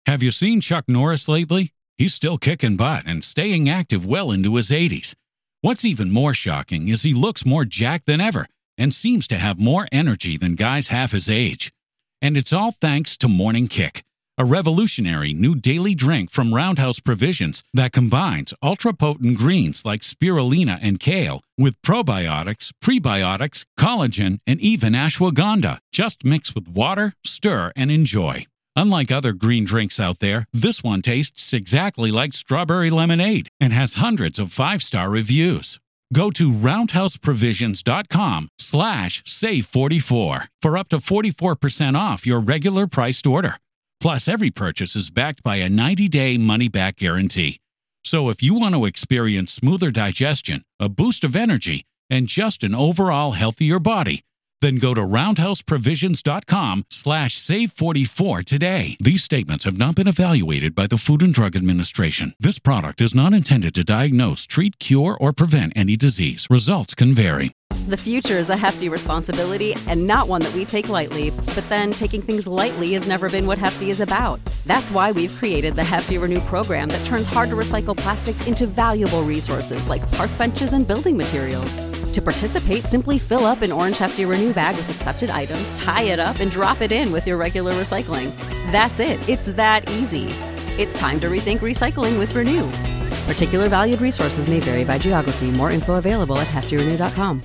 Have you seen Chuck Norris lately? He's still kicking butt and staying active well into his 80s. What's even more shocking is he looks more jacked than ever and seems to have more energy than guys half his age. And it's all thanks to Morning Kick, a revolutionary new daily drink from Roundhouse Provisions that combines ultra-potent greens like spirulina and kale with probiotics, prebiotics, collagen, and even ashwagandha. Just mix with water, stir, and enjoy. Unlike other green drinks out there, this one tastes exactly like strawberry lemonade and has hundreds of 5-star reviews. Go to roundhouseprovisions.com/save44 for up to 44% off your regular priced order. Plus, every purchase is backed by a 90-day money-back guarantee. So if you want to experience smoother digestion, a boost of energy, and just an overall healthier body, then go to roundhouseprovisions.com/save44 today. These statements have not been evaluated by the Food and Drug Administration. This product is not intended to diagnose, treat, cure, or prevent any disease. Results can vary. The future is a hefty responsibility and not one that we take lightly. But then taking things lightly has never been what Hefty is about. That's why we've created the Hefty Renew program that turns hard-to-recycle plastics into valuable resources like park benches and building materials. To participate, simply fill up an orange Hefty Renew bag with accepted items, tie it up, and drop it in with your regular recycling. That's it. It's that easy. It's time to rethink recycling with Renew. Particular valued resources may vary by geography. More info available at heftyrenew.com.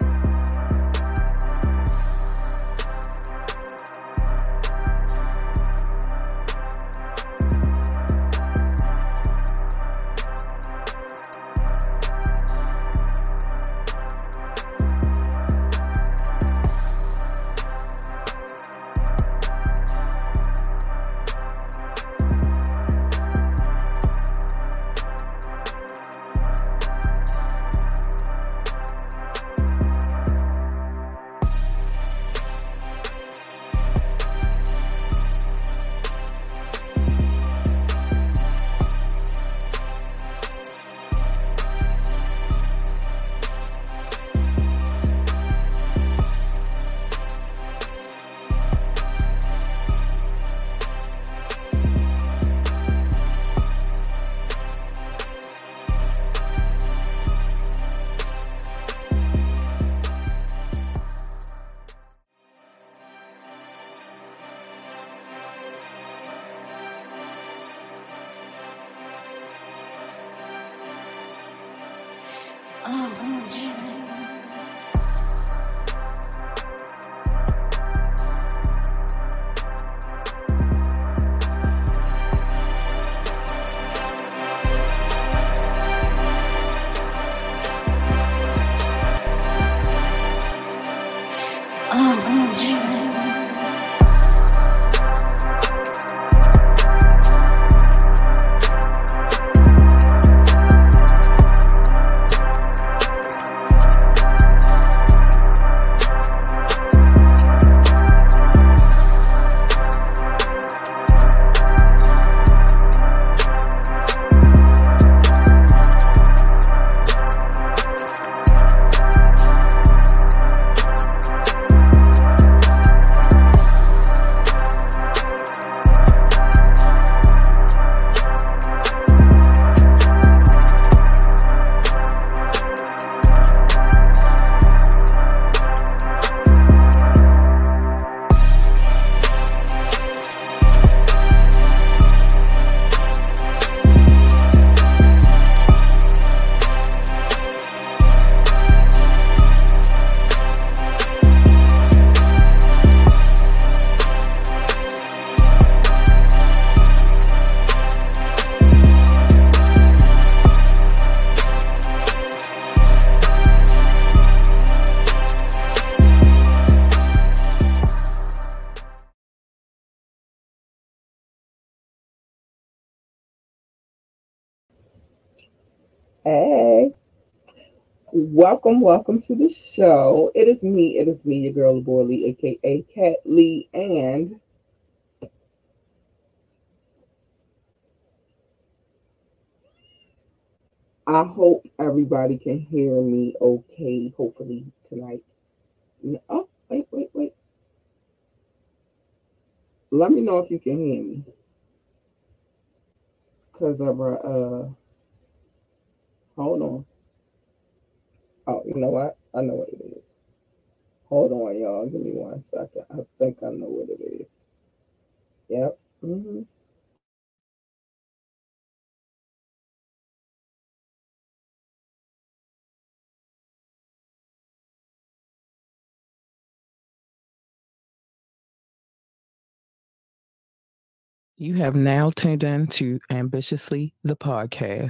Hey, welcome to the show. It is me, your girl, Boy Lee, aka Cat Lee, and I hope everybody can hear me okay, hopefully tonight. Oh, wait. Let me know if you can hear me. because of her, hold on. Oh, you know what? I know what it is. Hold on, y'all. Give me 1 second. I think I know what it is. Yep. You have now tuned in to Ambitiously the podcast.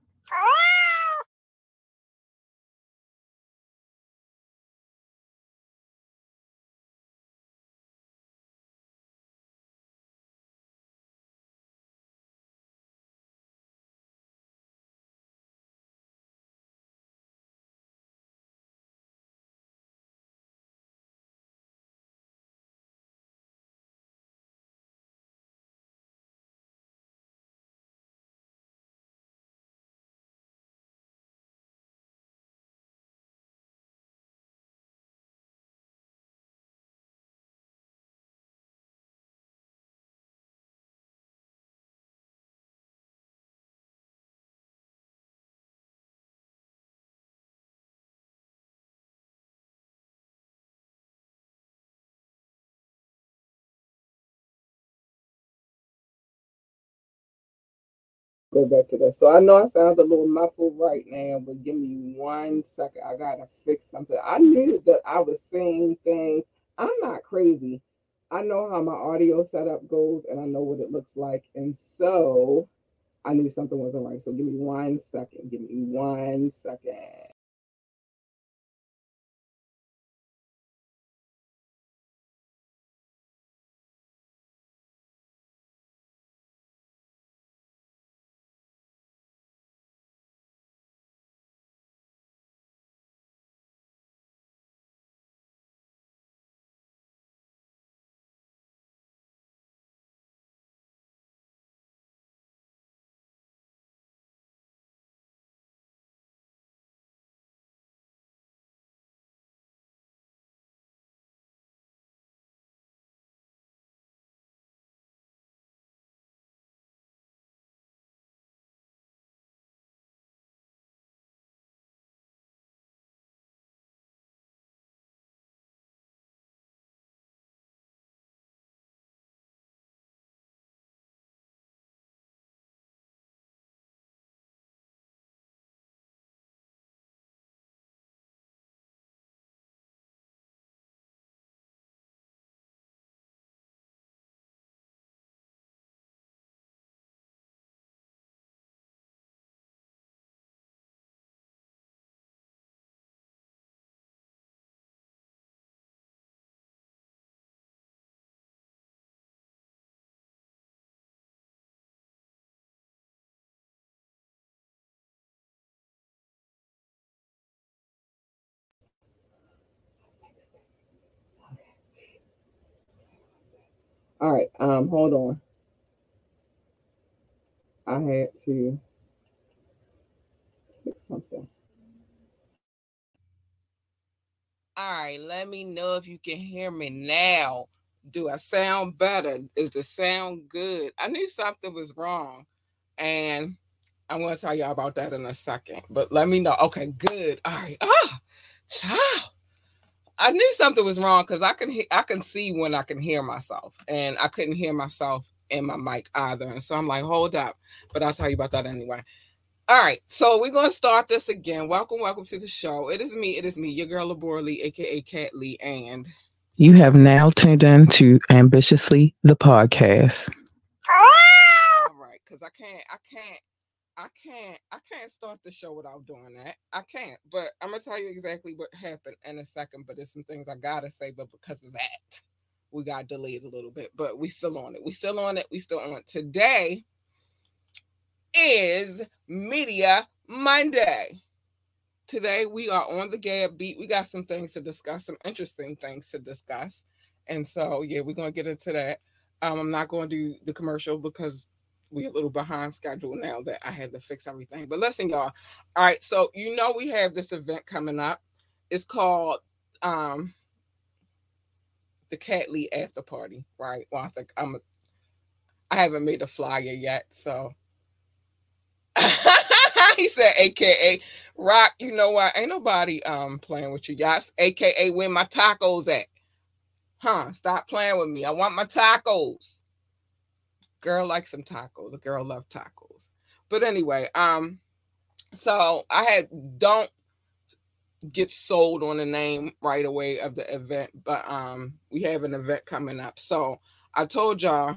Go back to that. So I know I sound a little muffled right now, but give me 1 second. I gotta fix something. I knew that I was saying things. I'm not crazy. I know how my audio setup goes, and I know what it looks like, and so I knew something wasn't right. So give me 1 second. Give me 1 second. All right. Hold on. I had to fix something. All right, let me know if you can hear me now. Do I sound better? Is the sound good? I knew something was wrong, and I'm going to tell y'all about that in a second. But let me know. Okay, good. All right. Child. I knew something was wrong because I can see when I can hear myself, and I couldn't hear myself in my mic either. And so I'm like, hold up. But I'll tell you about that anyway. All right, so we're gonna start this again. Welcome to the show. It is me, your girl Labora Lee, aka Cat Lee, and You have now tuned in to Ambitiously the podcast. all right, because I can't start the show without doing that. I can't, but I'm gonna tell you exactly what happened in a second. But there's some things I gotta say, but because of that, we got delayed a little bit. But we still on it. We still on it. We still on it. Today is Media Monday. Today we are on the Gab beat. We got some things to discuss, some interesting things to discuss. And so, yeah, we're going to get into that. I'm not going to do the commercial because we're a little behind schedule now that I had to fix everything. But listen, y'all. All right, so you know we have this event coming up. It's called the Cat Lee After Party, right? Well, I haven't made a flyer yet, so He said, AKA Rock, you know what? Ain't nobody playing with you. Y'all, AKA where my tacos at? Huh? Stop playing with me. I want my tacos. Girl likes some tacos. The girl love tacos. But anyway, so I had don't get sold on the name right away of the event, but we have an event coming up. So I told y'all,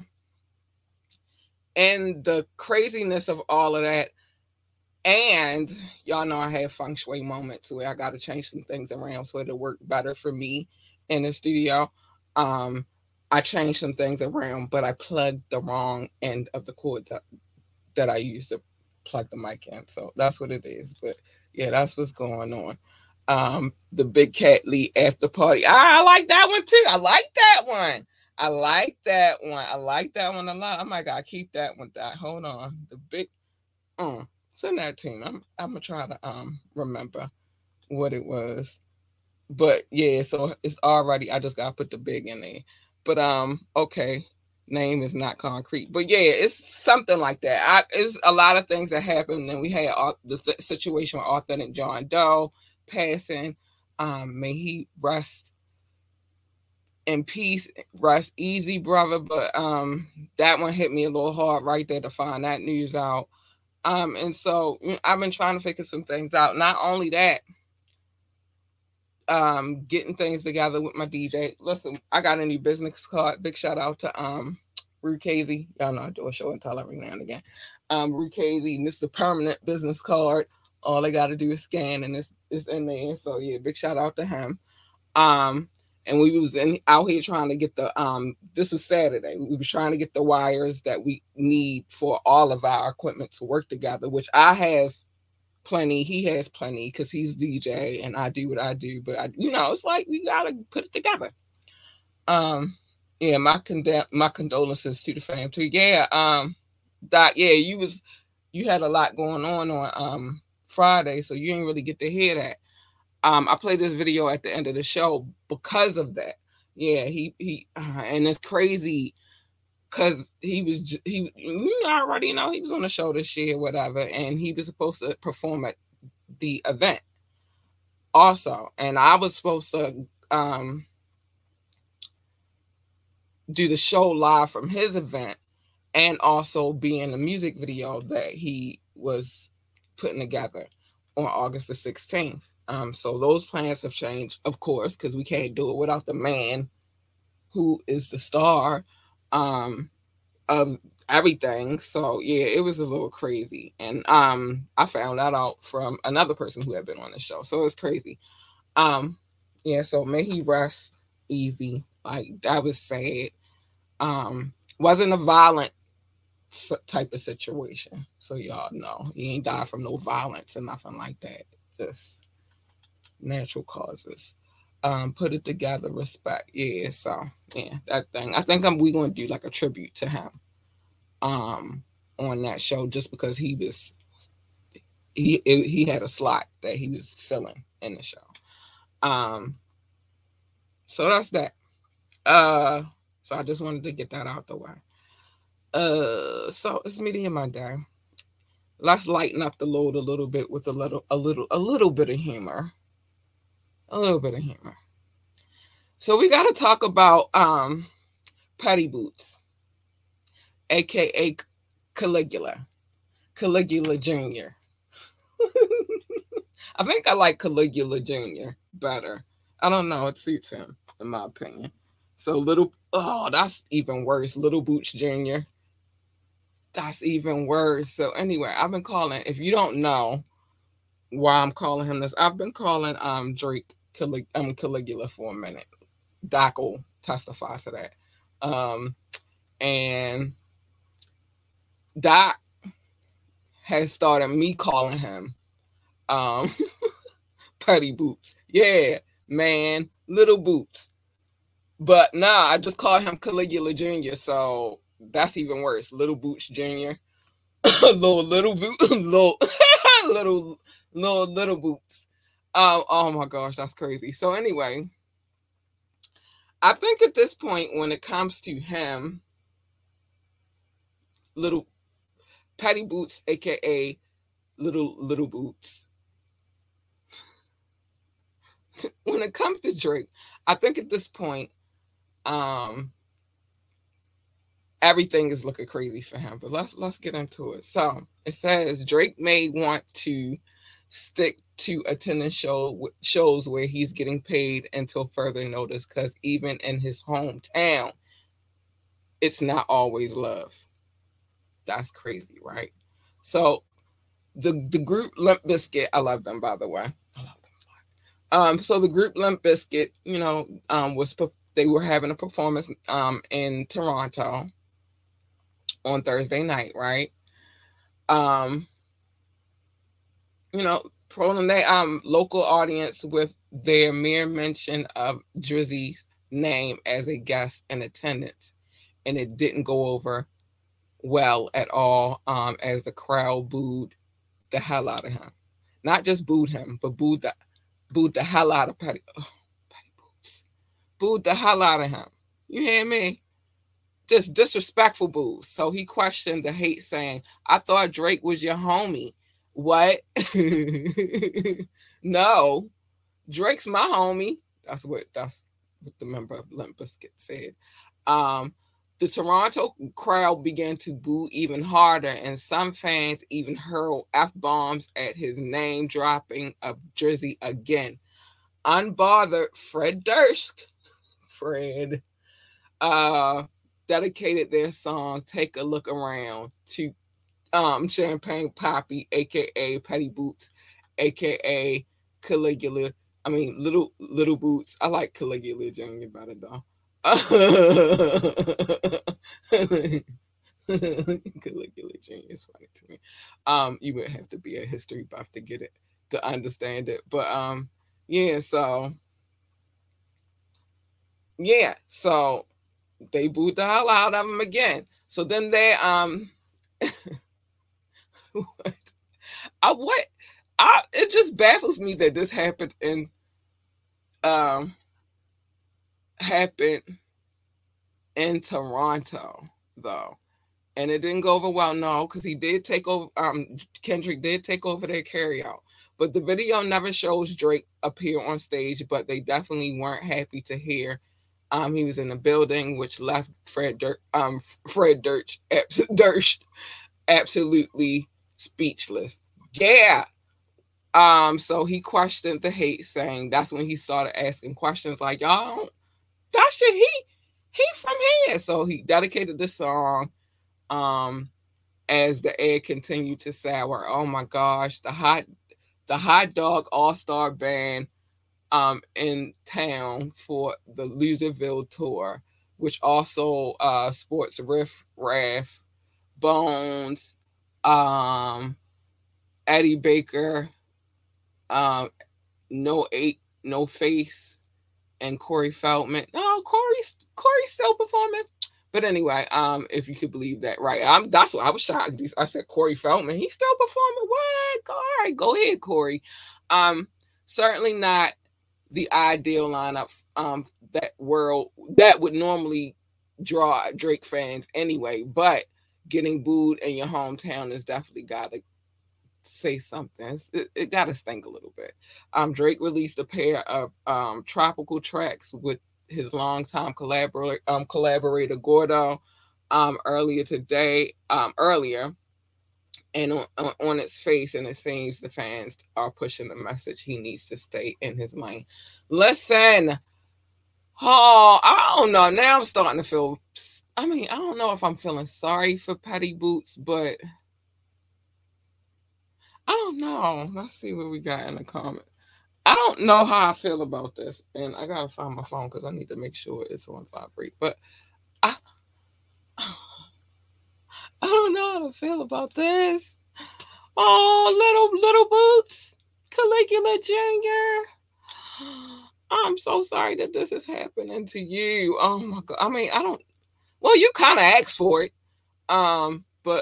and the craziness of all of that, and y'all know I have feng shui moments where I got to change some things around so it'll work better for me in the studio. I changed some things around, but I plugged the wrong end of the cord that I used to plug the mic in. So that's what it is. But yeah, that's what's going on. The Big Cat Lee after party. I like that one too. I like that one. I like that one a lot. I might gotta keep that one. Hold on. The big send that to me. I'm gonna try to remember what it was. But yeah, so it's already, I just gotta put the big in there. But okay, name is not concrete. But yeah, it's something like that. It's a lot of things that happened, and we had the situation with Authentic John Doe passing. May he rest in peace, rest easy, brother. But that one hit me a little hard right there to find that news out. And so I've been trying to figure some things out. Not only that, getting things together with my DJ. Listen, I got a new business card. Big shout out to Rue Casey. Y'all know I do a show and tell every now and again. Rue Casey, Mr. Permanent business card. All they got to do is scan, and it's in there. So yeah, big shout out to him. And we was out here trying to get the this was Saturday. We was trying to get the wires that we need for all of our equipment to work together, which I have plenty. He has plenty because he's DJ and I do what I do. But it's like we gotta put it together. Yeah, my condolences to the fam too. Yeah, Doc. Yeah, you had a lot going on Friday, so you didn't really get to hear that. I played this video at the end of the show because of that. Yeah, he and it's crazy because he already know he was on the show this year, whatever, and he was supposed to perform at the event also, and I was supposed to do the show live from his event and also be in the music video that he was putting together on August the 16th. So those plans have changed, of course, because we can't do it without the man who is the star of everything. So yeah, it was a little crazy. And I found that out from another person who had been on the show. So it's crazy. Yeah, so may he rest easy. Like, that was sad. Wasn't a violent type of situation. So y'all know he ain't died from no violence and nothing like that. Just natural causes. Put it together, respect. Yeah, so yeah, that thing. I think we're gonna do like a tribute to him on that show, just because he had a slot that he was filling in the show. So that's that. So I just wanted to get that out the way. So it's media Monday. Let's lighten up the load a little bit with a little bit of humor. A little bit of humor. So we got to talk about Putty Boots, aka Caligula Jr. I think I like Caligula Jr. better. I don't know, it suits him in my opinion. So that's even worse. Little Boots Jr. That's even worse. So anyway, I've been calling, if you don't know why I'm calling him this, I've been calling Drake Caligula for a minute. Doc will testify to that. And Doc has started me calling him Putty Boots. Yeah, man, Little Boots. But nah, I just call him Caligula Jr., so that's even worse. Little Boots Jr. little Boots. little Boots. Oh my gosh, that's crazy. So anyway, I think at this point, when it comes to him, Little Putty Boots, aka little boots. When it comes to Drake, I think at this point, everything is looking crazy for him. But let's get into it. So it says Drake may want to stick to attending shows where he's getting paid until further notice, because even in his hometown, it's not always love. That's crazy, right? So the group Limp Bizkit, I love them, by the way. I love them a lot. So the group Limp Bizkit, they were having a performance in Toronto on Thursday night, right? Promoting their local audience with their mere mention of Drizzy's name as a guest in attendance, and it didn't go over well at all, as the crowd booed the hell out of him. Not just booed him, but booed the hell out of Patty Boots. Booed the hell out of him. You hear me? Just disrespectful boos. So he questioned the hate, saying, "I thought Drake was your homie." What? No, Drake's my homie. That's what the member of Limp Bizkit said. The Toronto crowd began to boo even harder, and some fans even hurled F-bombs at his name dropping of Drizzy again. Unbothered Fred Durst, dedicated their song "Take a Look Around" to Champagne Papi, aka Patty Boots, aka Caligula. I mean, little Boots. I like Caligula Jr. better though. Caligula Jr. is funny to me. You would have to be a history buff to get it, to understand it. But so they booed the hell out of him again. So then they it just baffles me that this happened in Toronto though, and it didn't go over well. No, because he did take over. Kendrick did take over their carryout, but the video never shows Drake appear on stage. But they definitely weren't happy to hear he was in the building, which left Fred Durst absolutely speechless. Yeah. So he questioned the hate, saying that's when he started asking questions like, "Y'all, that shit, he from here." So he dedicated the song as the air continued to sour. Oh my gosh, the hot dog all-star band in town for the Loserville tour, which also sports Riff Raff, Bones, Eddie Baker, No Face, and Corey Feldman. No, Corey's still performing. But anyway, if you could believe that, right? That's what I was shocked. I said Corey Feldman. He's still performing. What? All right, go ahead, Corey. Certainly not the ideal lineup that would normally draw Drake fans anyway. But getting booed in your hometown is definitely got to say something. It got to stink a little bit. Drake released a pair of tropical tracks with his longtime collaborator Gordo earlier, and on its face, and it seems the fans are pushing the message he needs to stay in his lane. Listen, I don't know. Now I'm starting to feel. I don't know if I'm feeling sorry for Patty Boots, but I don't know. Let's see what we got in the comment. I don't know how I feel about this, and I gotta find my phone because I need to make sure it's on vibrate. But I don't know how to feel about this. Oh, little Boots, Caligula Jr. I'm so sorry that this is happening to you. Oh my God. Well, you kind of asked for it. But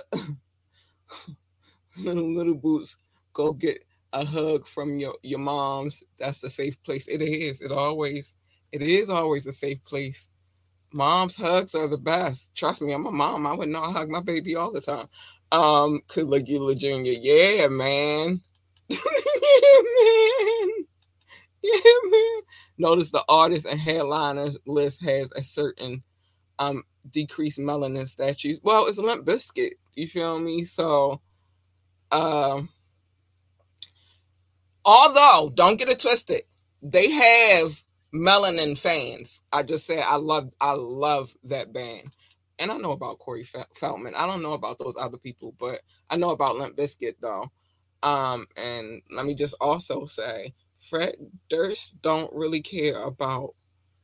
little Boots, go get a hug from your mom's. That's the safe place. It is. It is always a safe place. Mom's hugs are the best. Trust me, I'm a mom. I would not hug my baby all the time. Caligula Jr. Yeah, man. Yeah, man. Yeah, man. Notice the artists and headliners list has a certain decreased melanin statues. Well, it's Limp Bizkit. You feel me? So, although don't get it twisted, they have melanin fans. I just said I love that band, and I know about Corey Feldman. I don't know about those other people, but I know about Limp Bizkit though. And let me just also say, Fred Durst don't really care about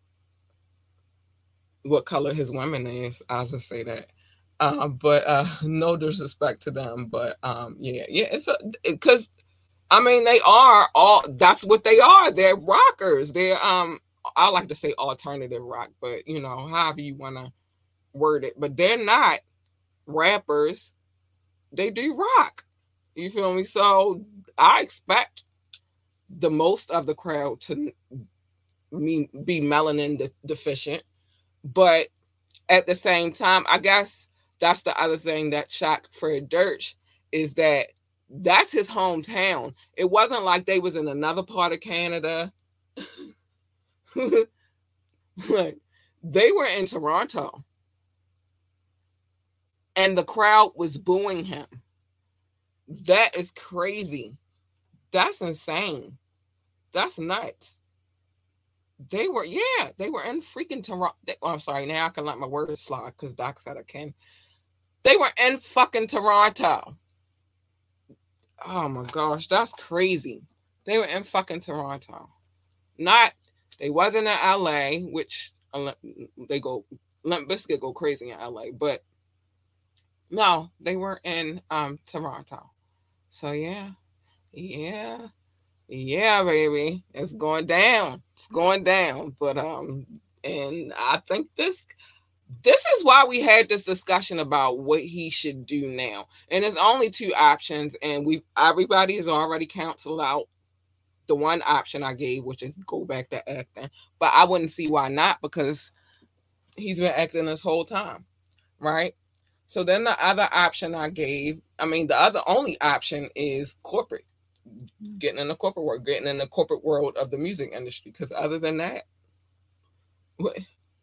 what color his woman is. I'll just say that. But no disrespect to them, but yeah, it's because I mean they are all. That's what they are. They're rockers. They're I like to say alternative rock, but you know, however you want to word it. But they're not rappers. They do rock. You feel me? So I expect the most of the crowd to be melanin deficient, but at the same time, I guess that's the other thing that shocked Fred Durst is that that's his hometown. It wasn't like they was in another part of Canada. Like, they were in Toronto. And the crowd was booing him. That is crazy. That's insane. That's nuts. They were in freaking Toronto. I'm sorry, now I can let my words fly because Doc said I can. They were in fucking Toronto. Oh my gosh, that's crazy. They were in fucking Toronto. They wasn't in LA, which they go, Limp Bizkit go crazy in LA, but no, they were in Toronto. So yeah, baby, it's going down. It's going down. But and I think this is why we had this discussion about what he should do now. And there's only two options, and everybody has already canceled out the one option I gave, which is go back to acting. But I wouldn't see why not, because he's been acting this whole time, right? So then the other option I gave, the only option is corporate. Getting in the corporate world, getting in the corporate world of the music industry. Because other than that, what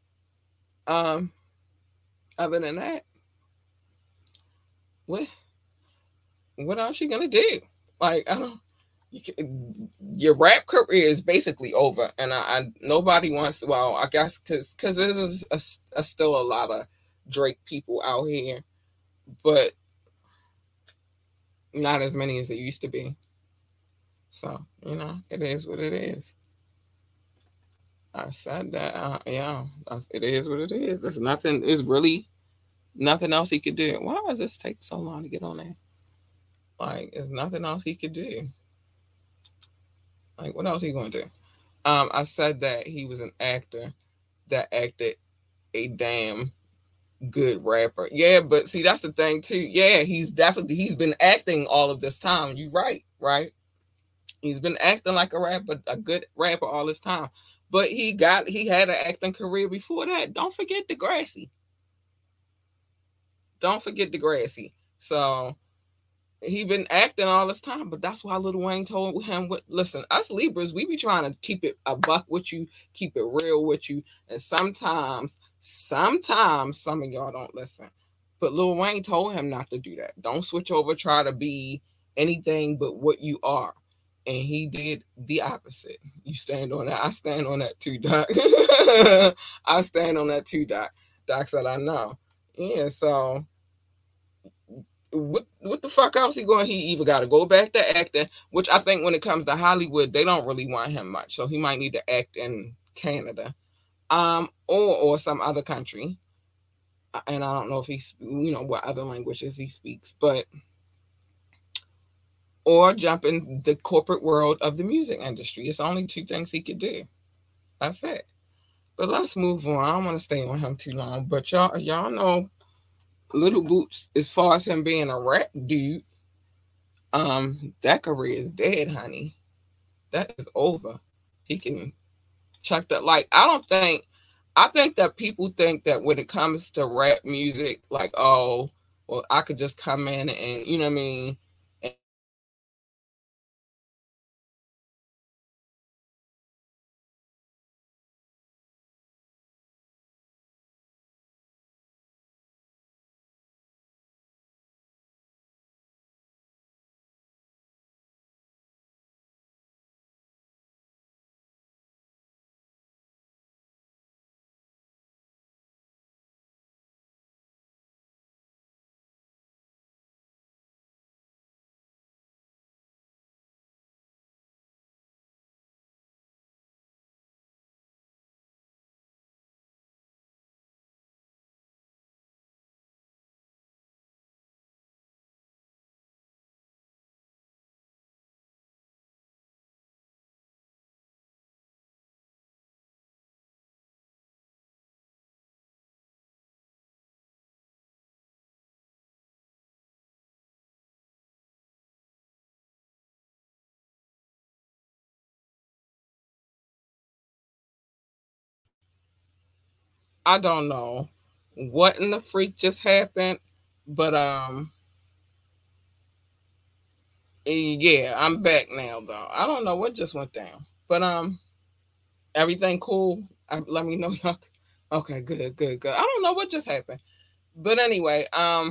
else you gonna do? Like, your rap career is basically over, and nobody wants. Well, I guess because there's still a lot of Drake people out here, but not as many as it used to be. So, it is what it is. I said that, it is what it is. There's really nothing else he could do. Why does this take so long to get on there? Like, there's nothing else he could do. Like, what else he going to do? I said that he was an actor that acted a damn good rapper. Yeah, but see, that's the thing too. Yeah, he's been acting all of this time. You're right? He's been acting like a good rapper all this time. But he had an acting career before that. Don't forget Degrassi. So he been acting all this time, but that's why Lil Wayne told him, listen, us Libras, we be trying to keep it a buck with you, keep it real with you. And sometimes some of y'all don't listen. But Lil Wayne told him not to do that. Don't switch over, try to be anything but what you are. And he did the opposite. You stand on that. I stand on that too, Doc. I stand on that too, Doc. Doc said, I know. Yeah, so what the fuck else he either got to go back to acting, which I think when it comes to Hollywood, they don't really want him much. So he might need to act in Canada, or some other country. And I don't know if he's, what other languages he speaks, or jump in the corporate world of the music industry. It's only two things he could do. That's it. But let's move on. I don't want to stay on him too long. But y'all know Little Boots, as far as him being a rap dude, that career is dead, honey. That is over. He can chuck that. Like, I think that people think that when it comes to rap music, like, oh, or I could just come in and, you know what I mean? I don't know what in the freak just happened, but yeah, I'm back now though. I don't know what just went down, but everything cool. Let me know, y'all. Okay, good, good, good. I don't know what just happened, but anyway,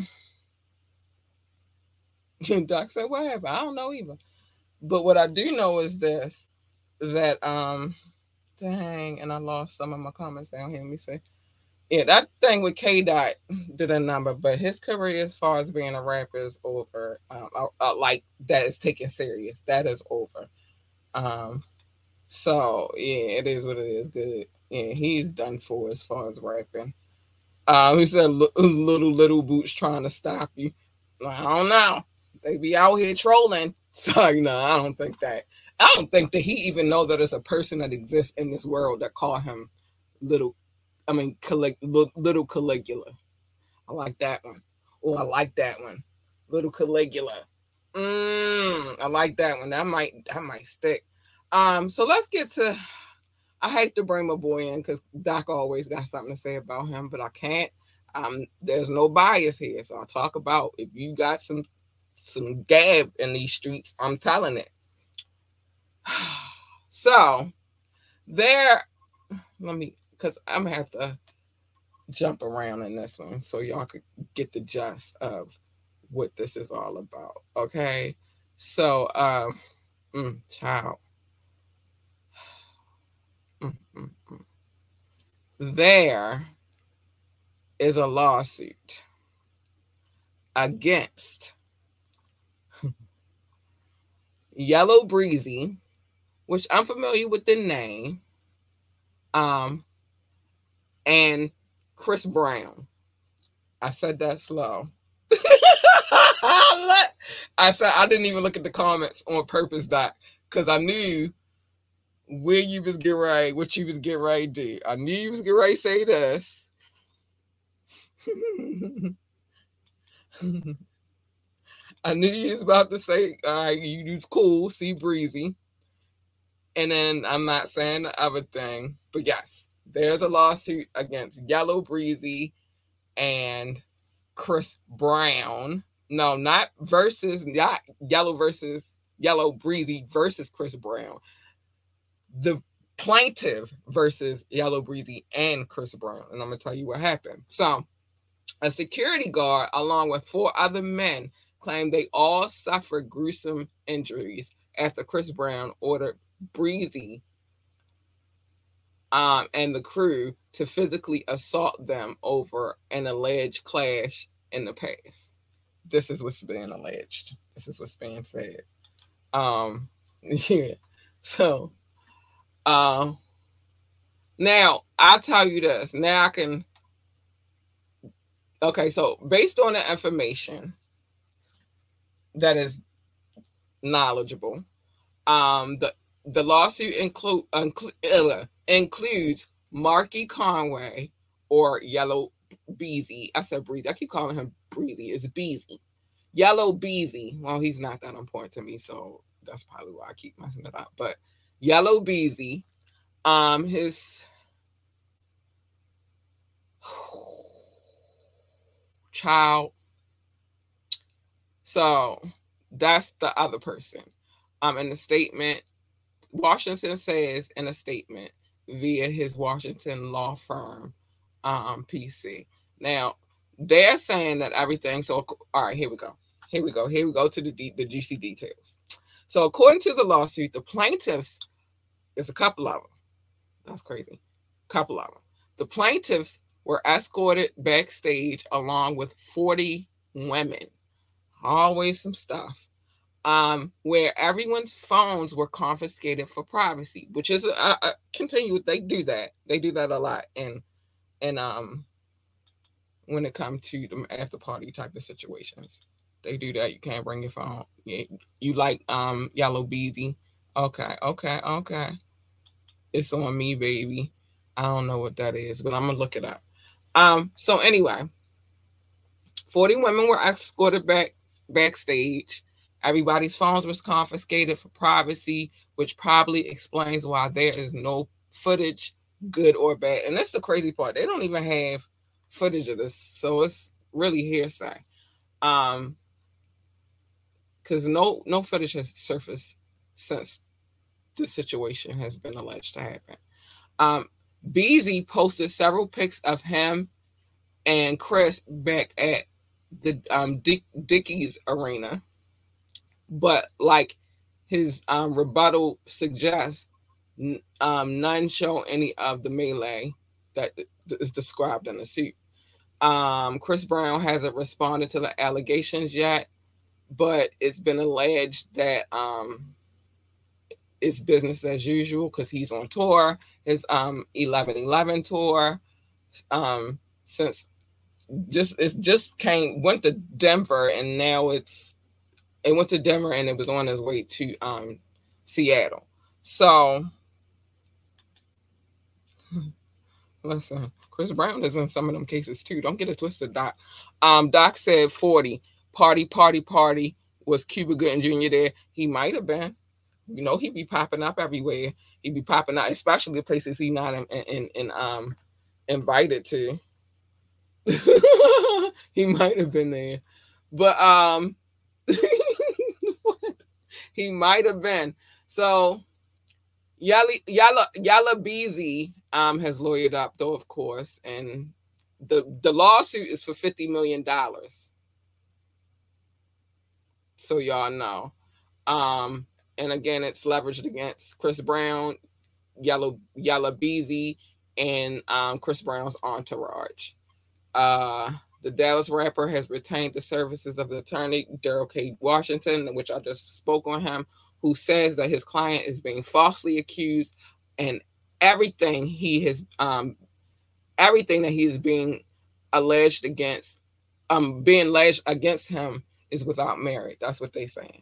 Doc said what happened. I don't know either. But what I do know is this: that dang, and I lost some of my comments down here. Let me see. Yeah, that thing with K Dot did a number, but his career as far as being a rapper is over. Like that is taken serious. That is over. Um, so yeah, it is what it is. Good. Yeah, he's done for as far as rapping. He said little boots trying to stop you. I don't know. They be out here trolling. So you know, I don't think that. I don't think that he even knows that there's a person that exists in this world that call him little. I mean, little Caligula. I like that one. Oh, I like that one. Little Caligula. I like that one. That might stick. So let's get to. I hate to bring my boy in because Doc always got something to say about him, but I can't. There's no bias here, so I talk about if you got some gab in these streets, I'm telling it. So there, because I'm gonna have to jump around in this one so y'all could get the gist of what this is all about. Okay, so child, mm, mm, mm. There is a lawsuit against Yellow Breezy, which I'm familiar with the name, and Chris Brown. I said that slow. I said I didn't even look at the comments on purpose, Doc, because I knew where you was getting ready, what you was getting ready to do. I knew you was getting ready to say this. I knew you was about to say, all right, you was cool, see Breezy. And then I'm not saying the other thing, but yes, there's a lawsuit against Yellow Breezy and Chris Brown. No, not Yellow Breezy versus Chris Brown. The plaintiff versus Yellow Breezy and Chris Brown. And I'm going to tell you what happened. So, a security guard, along with 4 other men, claimed they all suffered gruesome injuries after Chris Brown ordered Breezy and the crew to physically assault them over an alleged clash in the past. This is what's being alleged. This is what's being said. Yeah. So, now I'll tell you this. Now I can. Okay, so based on the information that is knowledgeable, the lawsuit includes Marky Conway or Yellow Beezy. I said Breezy. I keep calling him Breezy. It's Beezy. Yellow Beezy. Well, he's not that important to me, so that's probably why I keep messing it up. But Yellow Beezy, his child, So that's the other person. In the statement, Washington says in a statement via his Washington law firm, PC. Now, they're saying that everything. So, all right, here we go. Here we go to the juicy details. So, according to the lawsuit, the plaintiffs, there's a couple of them. That's crazy. Couple of them. The plaintiffs were escorted backstage along with 40 women. Always some stuff. Where everyone's phones were confiscated for privacy, which is continue. They do that. They do that a lot, and when it comes to the after party type of situations, they do that. You can't bring your phone. You like Yellow Beezy? Okay. It's on me, baby. I don't know what that is, but I'm gonna look it up. So anyway, 40 women were escorted backstage. Everybody's phones was confiscated for privacy, which probably explains why there is no footage, good or bad. And that's the crazy part. They don't even have footage of this, so it's really hearsay. Because no footage has surfaced since this situation has been alleged to happen. Beezy posted several pics of him and Chris back at the Dickies Arena. But like his rebuttal suggests, none show any of the melee that is described in the suit. Chris Brown hasn't responded to the allegations yet, but it's been alleged that it's business as usual because he's on tour. His 11/11 tour, since went to Denver, and now it went to Denver and it was on its way to Seattle. So, listen, Chris Brown is in some of them cases too. Don't get it twisted, Doc. Doc said 40. Party. Was Cuba Gooding Jr. there? He might have been. You know, he'd be popping up everywhere. He'd be popping up, especially the places he's not invited to. He might have been there. But he might have been. So Yalla Beezy has lawyered up though, of course, and the lawsuit is for $50 million. So y'all know. And again, it's leveraged against Chris Brown, Yalla Beezy, and Chris Brown's entourage. The Dallas rapper has retained the services of the attorney, Daryl K. Washington, which I just spoke on him, who says that his client is being falsely accused and everything that he is being alleged against him is without merit. That's what they're saying.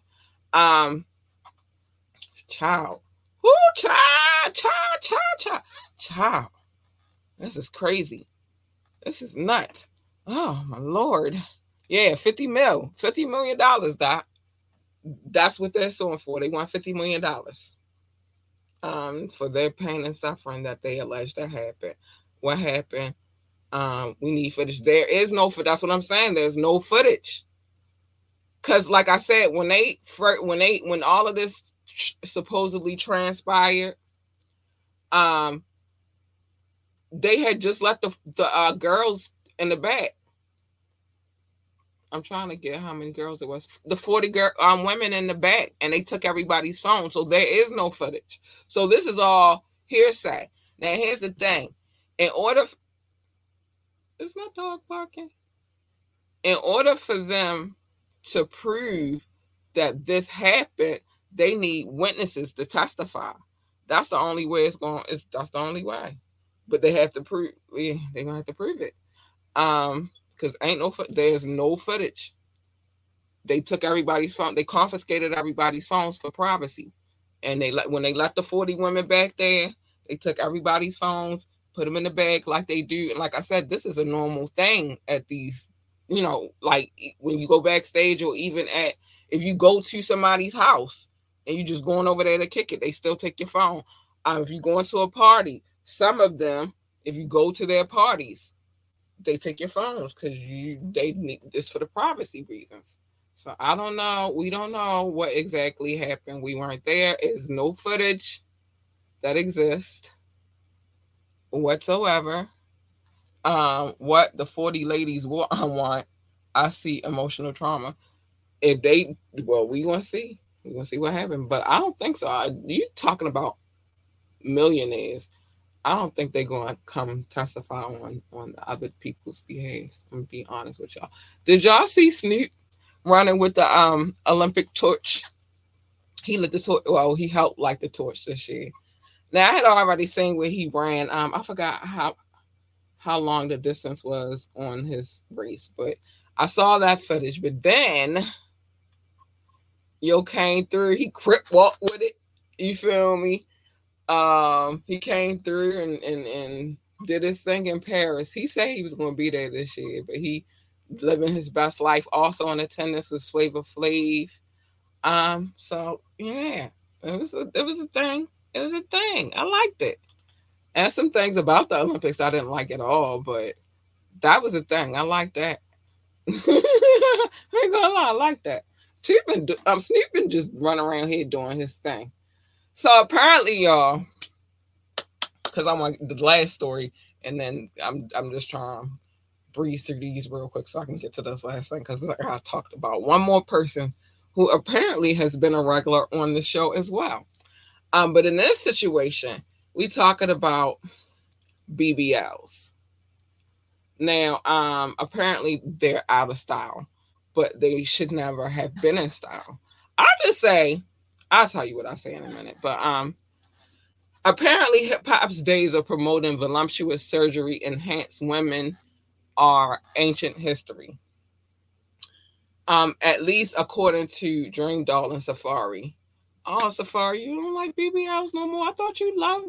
Child. Child. This is crazy. This is nuts. Oh my Lord. Yeah, $50 million, Doc. That's what they're suing for. They want $50 million. For their pain and suffering that they allege that happened. What happened? We need footage. There is no footage. That's what I'm saying. There's no footage. Cause like I said, when all of this supposedly transpired, they had just let the girls in the back. I'm trying to get how many girls it was. The 40 women in the back, and they took everybody's phone. So there is no footage. So this is all hearsay. Now here's the thing. Is my dog barking? In order for them to prove that this happened, they need witnesses to testify. That's the only way that's the only way. But they have to prove. They're gonna have to prove it. Because there's no footage. They took everybody's phone. They confiscated everybody's phones for privacy. And when they let the 40 women back there, they took everybody's phones, put them in the bag like they do. And like I said, this is a normal thing at these, like when you go backstage, or even if you go to somebody's house and you just going over there to kick it, they still take your phone. If you go into a party, some of them, if you go to their parties, they take your phones because they need this for the privacy reasons. So I don't know. We don't know what exactly happened. We weren't there. There's no footage that exists whatsoever. What the 40 ladies want, I see emotional trauma. If they, well, we gonna see. We're gonna see what happened. But I don't think so. You talking about millionaires? I don't think they're gonna come testify on other people's behalf. I'm gonna be honest with y'all. Did y'all see Snoop running with the Olympic torch? He lit the torch. Well, he helped light the torch this year. Now I had already seen where he ran. I forgot how long the distance was on his race, but I saw that footage. But then Yo came through. He crip walked with it. You feel me? He came through and did his thing in Paris. He said he was going to be there this year, but he living his best life. Also in attendance was Flavor Flav. So yeah, it was a thing. It was a thing. I liked it. And some things about the Olympics I didn't like at all, but that was a thing. I like that. I ain't gonna lie, I like that. Snoop been just running around here doing his thing. So apparently, y'all, because I want the last story, and then I'm just trying to breeze through these real quick so I can get to this last thing, because like I talked about one more person who apparently has been a regular on the show as well. But in this situation, we talking about BBLs. Now, apparently they're out of style, but they should never have been in style. I'll tell you what I say in a minute, but apparently hip hop's days of promoting voluptuous surgery enhanced women are ancient history. At least according to Dream Doll and Safari. Oh, Safari, you don't like BBLs no more? I thought you loved.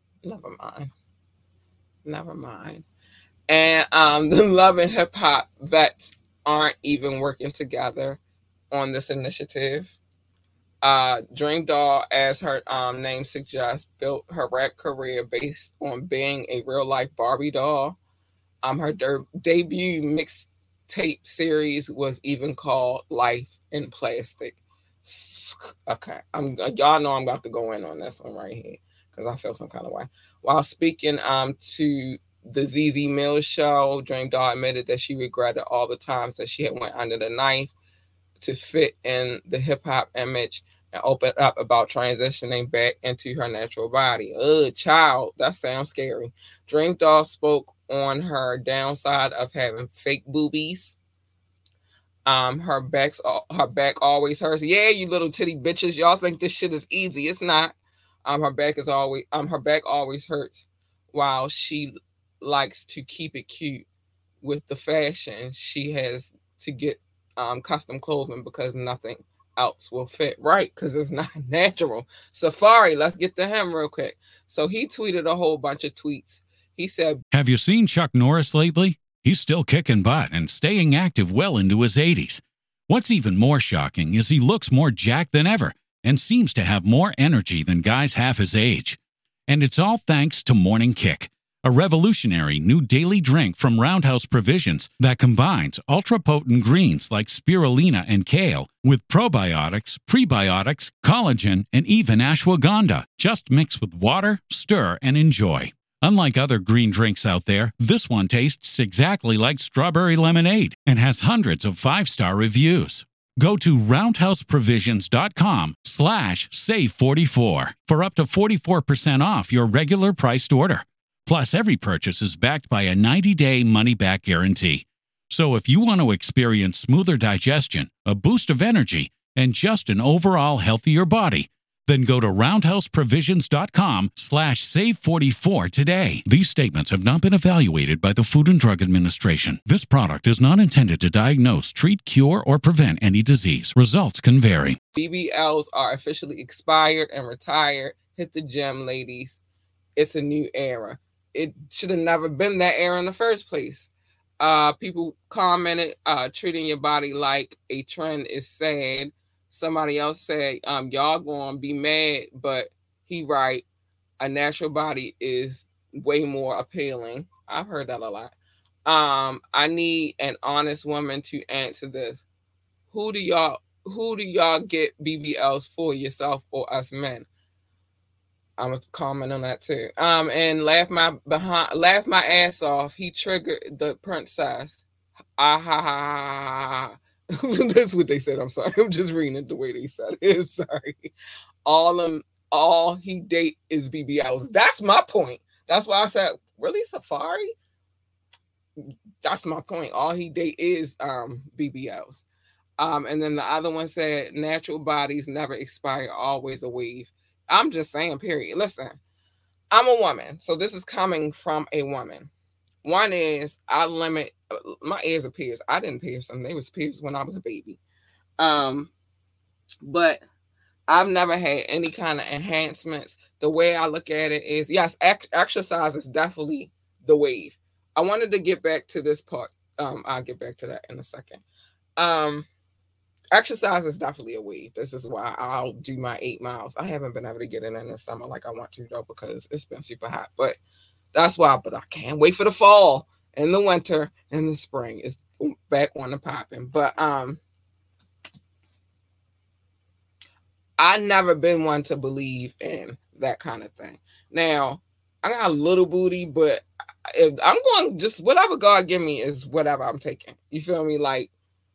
Never mind. And the Love and Hip Hop vets aren't even working together on this initiative. Dream Doll, as her name suggests, built her rap career based on being a real life Barbie doll. Her debut mixtape series was even called Life in Plastic. Okay, y'all know I'm about to go in on this one right here because I feel some kind of way. While speaking to the ZZ Mills show, Dream Doll admitted that she regretted all the times that she had went under the knife to fit in the hip hop image and open up about transitioning back into her natural body. Child, that sounds scary. Dream Doll spoke on her downside of having fake boobies. Her back always hurts. Yeah, you little titty bitches, y'all think this shit is easy. It's not. Her back always hurts. While she likes to keep it cute with the fashion, she has to get custom clothing because nothing else will fit right because it's not natural. Safari, let's get to him real quick. So he tweeted a whole bunch of tweets. He said, "Have you seen Chuck Norris lately? He's still kicking butt and staying active well into his 80s. What's even more shocking is he looks more jacked than ever and seems to have more energy than guys half his age. And it's all thanks to Morning Kick, a revolutionary new daily drink from Roundhouse Provisions that combines ultra-potent greens like spirulina and kale with probiotics, prebiotics, collagen, and even ashwagandha. Just mix with water, stir, and enjoy. Unlike other green drinks out there, this one tastes exactly like strawberry lemonade and has hundreds of 5-star reviews. Go to roundhouseprovisions.com/save44 for up to 44% off your regular priced order. Plus, every purchase is backed by a 90-day money-back guarantee. So if you want to experience smoother digestion, a boost of energy, and just an overall healthier body, then go to roundhouseprovisions.com/save44 today. These statements have not been evaluated by the Food and Drug Administration. This product is not intended to diagnose, treat, cure, or prevent any disease. Results can vary. BBLs are officially expired and retired. Hit the gym, ladies. It's a new era. It should have never been that era in the first place. People commented, treating your body like a trend is sad. Somebody else said, y'all gonna be mad, but he right. A natural body is way more appealing. I've heard that a lot. I need an honest woman to answer this. who do y'all get BBLs for, yourself or us men? I'm gonna comment on that too. And laugh my ass off. He triggered the princess. Ah ha ha ha. That's what they said. I'm sorry. I'm just reading it the way they said it. Sorry. All he date is BBLs. That's my point. That's why I said, really, Safari? That's my point. All he date is BBLs. And then the other one said, natural bodies never expire, always a wave. I'm just saying, period. Listen, I'm a woman, so this is coming from a woman. One is I limit my ears are pierced. I didn't pierce them; they was pierced when I was a baby. But I've never had any kind of enhancements. The way I look at it is, yes, exercise is definitely the wave. I wanted to get back to this part. I'll get back to that in a second. Exercise is definitely a wave. This is why I'll do my 8 miles. I haven't been able to get in the summer like I want to, though, because it's been super hot. But that's why. But I can't wait for the fall and the winter and the spring. It's back on the popping. But I never been one to believe in that kind of thing. Now, I got a little booty, but if I'm going, just whatever God give me is whatever I'm taking. You feel me? Like,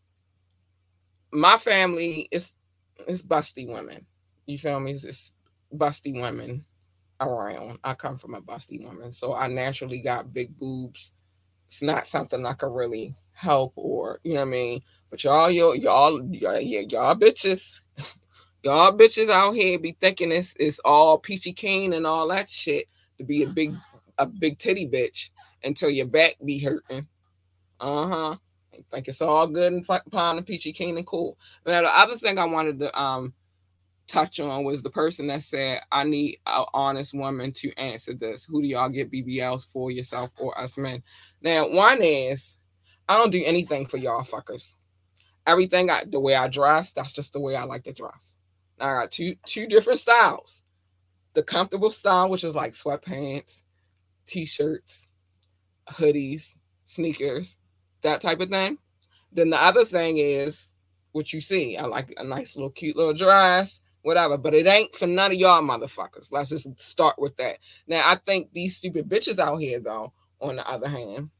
my family is busty women. You feel me? It's busty women around. I come from a busty woman, so I naturally got big boobs. It's not something I can really help, or you know what I mean. But y'all bitches, y'all bitches out here be thinking it's all peachy keen and all that shit to be a big titty bitch until your back be hurting. I think it's all good and fine and peachy keen and cool. Now, the other thing I wanted to touch on was the person that said, I need an honest woman to answer this. Who do y'all get BBLs for, yourself or us men? Now, one is, I don't do anything for y'all fuckers. Everything, the way I dress, that's just the way I like to dress. Now, I got two different styles. The comfortable style, which is like sweatpants, t-shirts, hoodies, sneakers, that type of thing. Then the other thing is what you see. I like a nice little cute little dress, whatever, but it ain't for none of y'all motherfuckers. Let's just start with that. Now, I think these stupid bitches out here, though, on the other hand,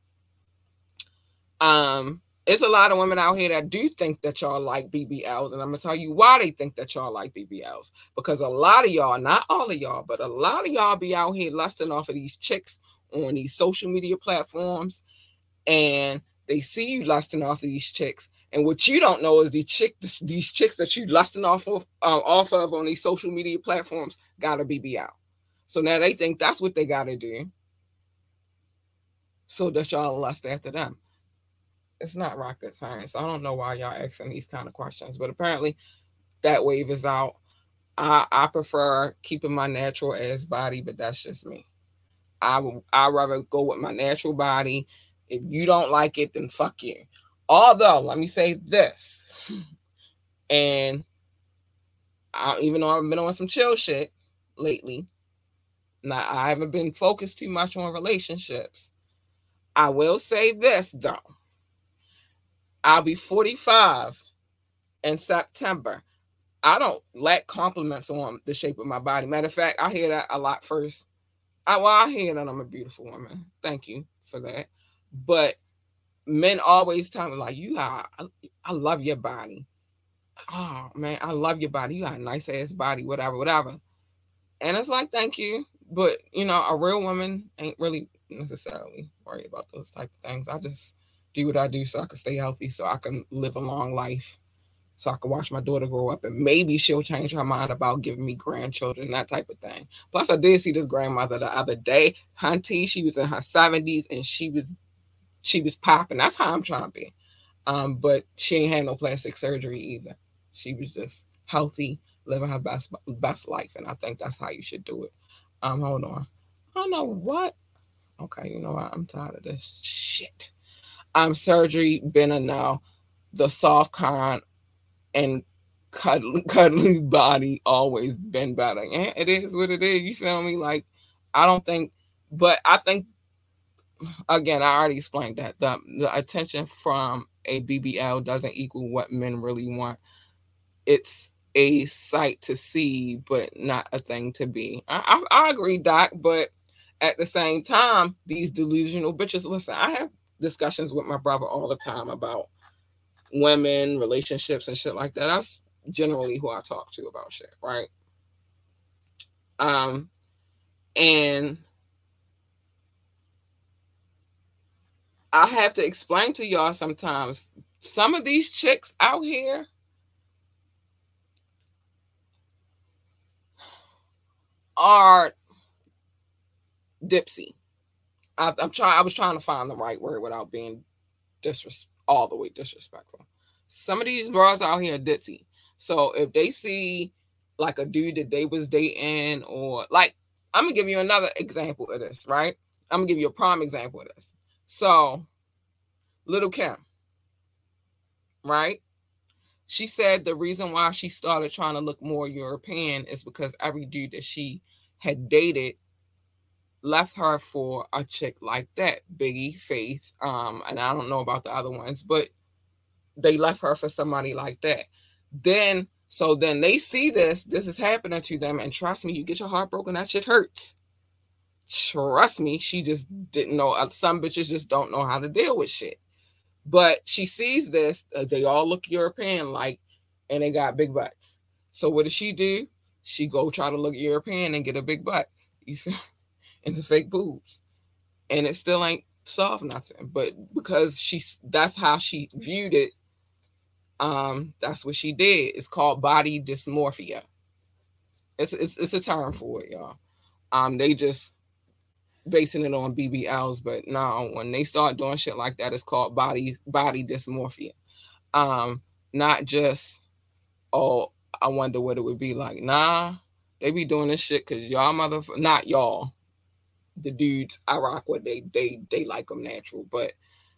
it's a lot of women out here that do think that y'all like BBLs, and I'm gonna tell you why they think that y'all like BBLs. Because a lot of y'all, not all of y'all, but a lot of y'all be out here lusting off of these chicks on these social media platforms, and they see you lusting off of these chicks, and what you don't know is these chicks that you lusting off of on these social media platforms got a BBL. So now they think that's what they got to do, so that y'all lust after them. It's not rocket science. I don't know why y'all asking these kind of questions, but apparently that wave is out. I prefer keeping my natural ass body, but that's just me. I'd rather go with my natural body. If you don't like it, then fuck you. Although, let me say this, and even though I've been on some chill shit lately, now I haven't been focused too much on relationships. I will say this, though. I'll be 45 in September. I don't lack compliments on the shape of my body. Matter of fact, I hear that a lot first. I hear that I'm a beautiful woman. Thank you for that. But men always tell me, like, I love your body. Oh, man, I love your body. You got a nice ass body, whatever. And it's like, thank you. But, a real woman ain't really necessarily worried about those type of things. I just do what I do so I can stay healthy, so I can live a long life, so I can watch my daughter grow up, and maybe she'll change her mind about giving me grandchildren, that type of thing. Plus, I did see this grandmother the other day. Hunty, she was in her 70s, and she was popping. That's how I'm trying to be. But she ain't had no plastic surgery either. She was just healthy, living her best life, and I think that's how you should do it. Hold on. I don't know what. Okay, you know what? I'm tired of this shit. Surgery been a no. The soft kind and cuddly body always been better. And it is what it is. You feel me? Like, I think again, I already explained that the attention from a BBL doesn't equal what men really want. It's a sight to see, but not a thing to be. I agree, Doc, but at the same time, these delusional bitches, listen, I have discussions with my brother all the time about women, relationships, and shit like that. That's generally who I talk to about shit, right? And I have to explain to y'all sometimes, some of these chicks out here are dipsy. I was trying to find the right word without being all the way disrespectful. Some of these bras out here are ditzy. So if they see like a dude that they was dating, or like, I'm gonna give you another example of this, right? I'm gonna give you a prime example of this. So Little Kim, right? She said the reason why she started trying to look more European is because every dude that she had dated left her for a chick like that, Biggie, Faith, and I don't know about the other ones, but they left her for somebody like that. Then they see this is happening to them, and trust me, you get your heart broken, that shit hurts. Trust me, she just didn't know. Some bitches just don't know how to deal with shit. But she sees this, they all look European like, and they got big butts. So what does she do? She go try to look European and get a big butt. You feel? Into fake boobs. And it still ain't solved nothing. But because that's how she viewed it, that's what she did. It's called body dysmorphia. It's a term for it, y'all. They just basing it on BBLs, but now when they start doing shit like that, it's called body dysmorphia. Not just, oh, I wonder what it would be like. Nah, they be doing this shit because y'all not y'all, the dudes I rock with, they like them natural, but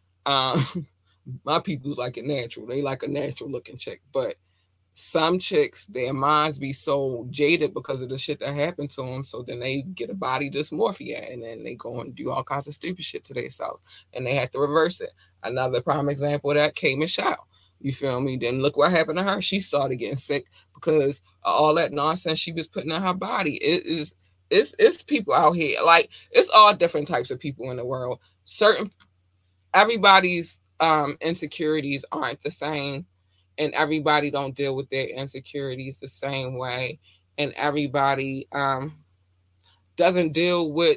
my people's like it natural. They like a natural looking chick, but some chicks, their minds be so jaded because of the shit that happened to them, so then they get a body dysmorphia, and then they go and do all kinds of stupid shit to themselves, and they have to reverse it. Another prime example of that, K Michelle. You feel me? Then look what happened to her. She started getting sick because of all that nonsense she was putting in her body. It's people out here, like, it's all different types of people in the world. Everybody's insecurities aren't the same, and everybody don't deal with their insecurities the same way, and everybody doesn't deal with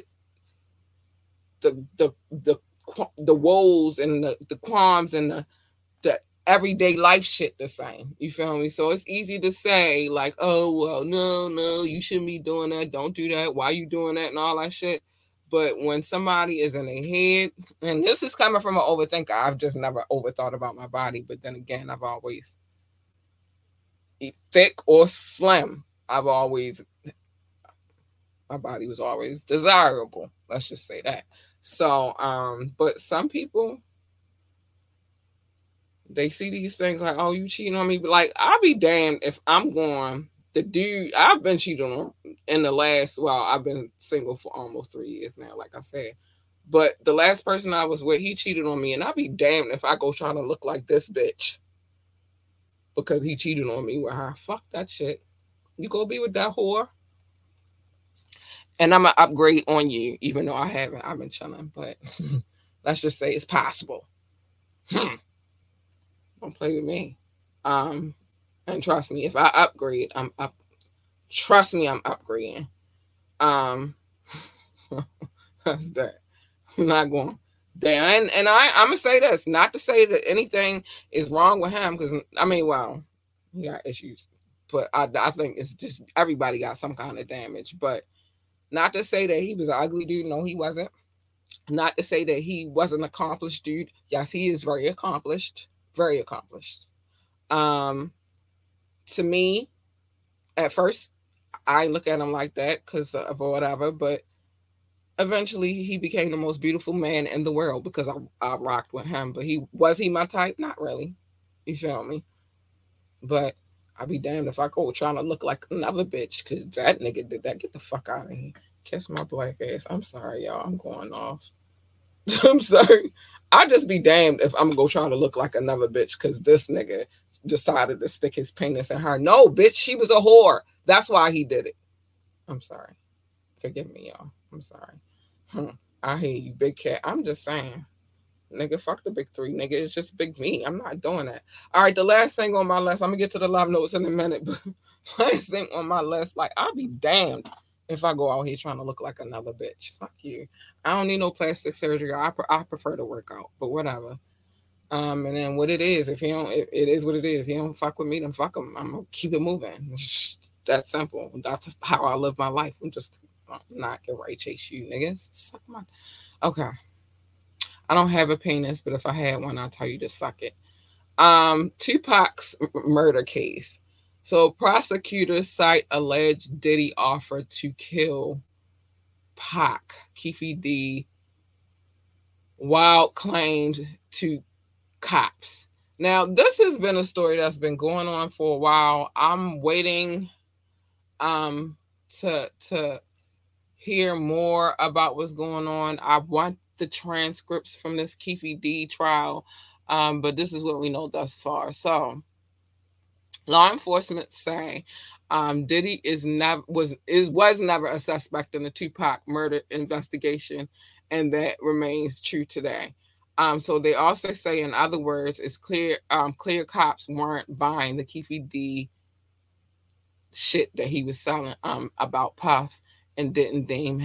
the woes and the qualms and the everyday life shit the same. You feel me? So it's easy to say like, oh, well, no, you shouldn't be doing that. Don't do that. Why you doing that and all that shit? But when somebody is in their head, and this is coming from an overthinker, I've just never overthought about my body. But then again, I've always, thick or slim, my body was always desirable. Let's just say that. So, but some people, they see these things like, oh, you cheating on me. But like, I'll be damned if I'm going, the dude, I've been cheated on in the last, I've been single for almost 3 years now, like I said. But the last person I was with, he cheated on me, and I'll be damned if I go trying to look like this bitch because he cheated on me with her. Fuck that shit. You go be with that whore, and I'm going to upgrade on you, even though I haven't. I've been chilling, but let's just say it's possible. Don't play with me. And trust me, if I upgrade, I'm up. Trust me, I'm upgrading. That's that. I'm not going there. And I'm gonna say this, not to say that anything is wrong with him, because I mean, well, he got issues, but I think it's just everybody got some kind of damage. But not to say that he was an ugly dude. No, he wasn't. Not to say that he wasn't an accomplished dude. Yes, he is very accomplished. Very accomplished. To me, at first, I look at him like that because of whatever, but eventually he became the most beautiful man in the world because I rocked with him. But was he my type? Not really. You feel me? But I'd be damned if I go trying to look like another bitch because that nigga did that. Get the fuck out of here. Kiss my black ass. I'm sorry, y'all. I'm going off. I'm sorry. I just be damned if I'm gonna go try to look like another bitch because this nigga decided to stick his penis in her. No, bitch, she was a whore. That's why he did it. I'm sorry. Forgive me, y'all. I'm sorry. I hear you, big cat. I'm just saying. Nigga, fuck the big three. Nigga, it's just big me. I'm not doing that. All right, the last thing on my list, I'm gonna get to the love notes in a minute, but last thing on my list, like, I'll be damned if I go out here trying to look like another bitch. Fuck you. I don't need no plastic surgery. I prefer to work out, but whatever. And then what it is, if he don't, it is what it is. He don't fuck with me, then fuck him. I'm gonna keep it moving. That simple. That's how I live my life. I'm not get right chase you niggas. Suck my. Okay. I don't have a penis, but if I had one, I'll tell you to suck it. Tupac's murder case. So prosecutors cite alleged Diddy offer to kill Pac, Keffe D, wild claims to cops. Now, this has been a story that's been going on for a while. I'm waiting to hear more about what's going on. I want the transcripts from this Keffe D trial, but this is what we know thus far. So, law enforcement say Diddy was never a suspect in the Tupac murder investigation, and that remains true today. So they also say, in other words, it's clear cops weren't buying the Keffe D shit that he was selling about Puff, and didn't deem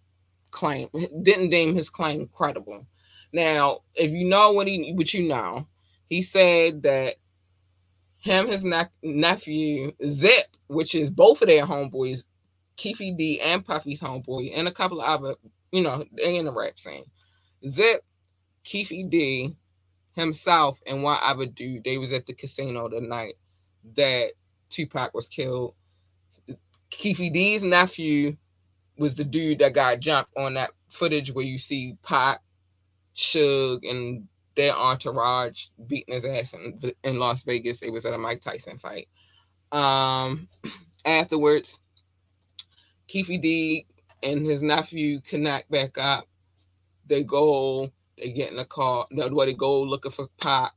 his claim credible. Now, if you know what you know, he said that his nephew Zip, which is both of their homeboys, Keffe D and Puffy's homeboy, and a couple of other, they in the rap scene. Zip, Keffe D, himself, and one other dude, they was at the casino the night that Tupac was killed. Keffe D's nephew was the dude that got jumped on that footage where you see Pac, Suge, and their entourage beating his ass in Las Vegas. It was at a Mike Tyson fight. Afterwards, Keffe D and his nephew connect back up. They get in the car. They go looking for Pac.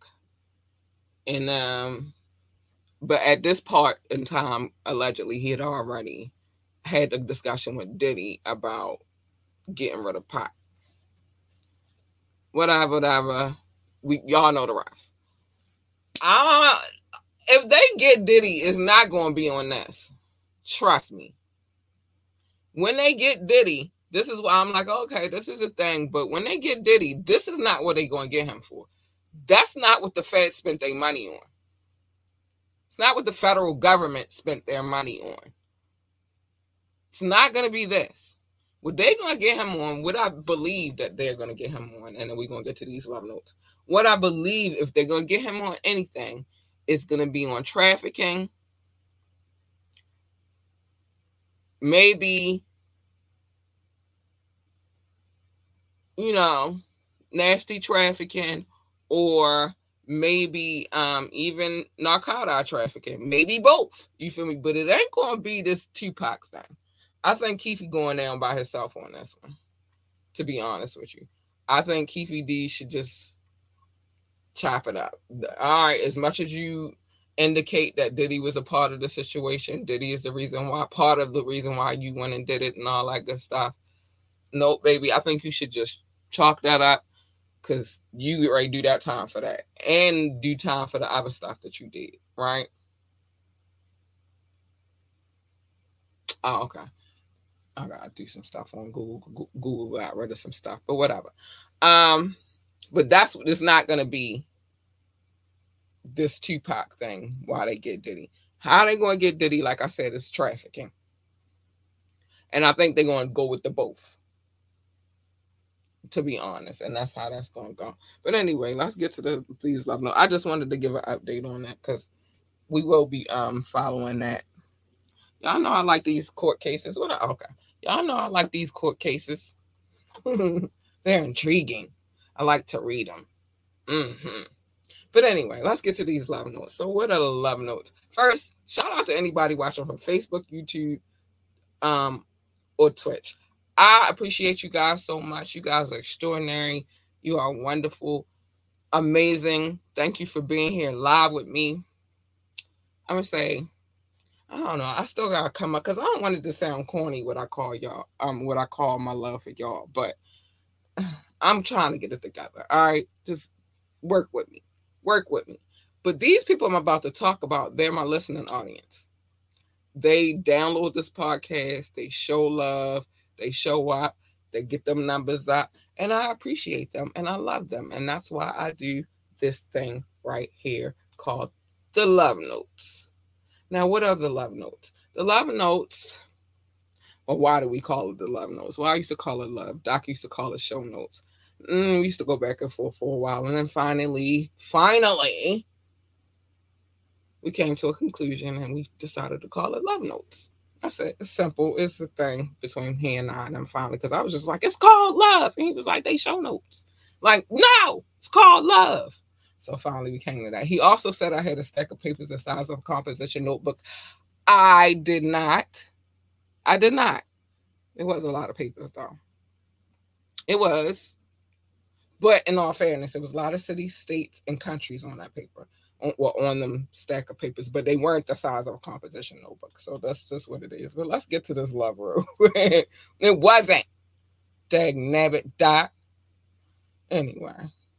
And but at this part in time, allegedly, he had already had a discussion with Diddy about getting rid of Pac. Whatever. Y'all know the rest. If they get Diddy, it's not going to be on this. Trust me. When they get Diddy, this is why I'm like, okay, this is a thing. But when they get Diddy, this is not what they're going to get him for. That's not what the Fed spent their money on. It's not what the federal government spent their money on. It's not going to be this. What they're going to get him on, what I believe that they're going to get him on, and then we're going to get to these love notes. What I believe, if they're going to get him on anything, it's going to be on trafficking, maybe, nasty trafficking, or maybe even narcotic trafficking. Maybe both. You feel me? But it ain't going to be this Tupac thing. I think Keffe going down by himself on this one, to be honest with you. I think Keffe D should just chop it up. All right, as much as you indicate that Diddy was a part of the situation, Diddy is part of the reason why you went and did it and all that good stuff. Nope, baby, I think you should just chalk that up, because you already do that time for that and do time for the other stuff that you did, right? Oh, okay. I gotta do some stuff on Google. Google got rid of some stuff, but whatever. But it's not gonna be this Tupac thing while they get Diddy. How they gonna get Diddy? Like I said, is trafficking, and I think they're gonna go with the both, to be honest, and that's how that's gonna go. But anyway, let's get to these love notes. I just wanted to give an update on that because we will be following that. Y'all know I like these court cases. Okay. Y'all know I like these court cases. They're intriguing. I like to read them. But anyway, let's get to these love notes. So what are the love notes? First, shout out to anybody watching from Facebook, YouTube, or Twitch. I appreciate you guys so much. You guys are extraordinary. You are wonderful, amazing. Thank you for being here live with me. I'm going to say, I don't know. I still got to come up because I don't want it to sound corny what I call y'all, what I call my love for y'all. But I'm trying to get it together. All right. Just work with me. Work with me. But these people I'm about to talk about, they're my listening audience. They download this podcast. They show love. They show up. They get them numbers up. And I appreciate them. And I love them. And that's why I do this thing right here called the Love Notes. Now, what are the Love Notes? The Love Notes, or why do we call it the Love Notes? Well, I used to call it love. Doc used to call it show notes. We used to go back and forth for a while. And then finally, we came to a conclusion and we decided to call it Love Notes. I said, it's simple. It's a thing between he and I. And then finally, because I was just like, it's called love. And he was like, they show notes. Like, no, it's called love. So finally we came to that. He also said I had a stack of papers the size of a composition notebook. I did not. It was a lot of papers, though. It was. But in all fairness, it was a lot of cities, states, and countries on that paper. On them stack of papers, but they weren't the size of a composition notebook. So that's just what it is. But let's get to this love room. It wasn't. Dag nabbit dot. Anyway.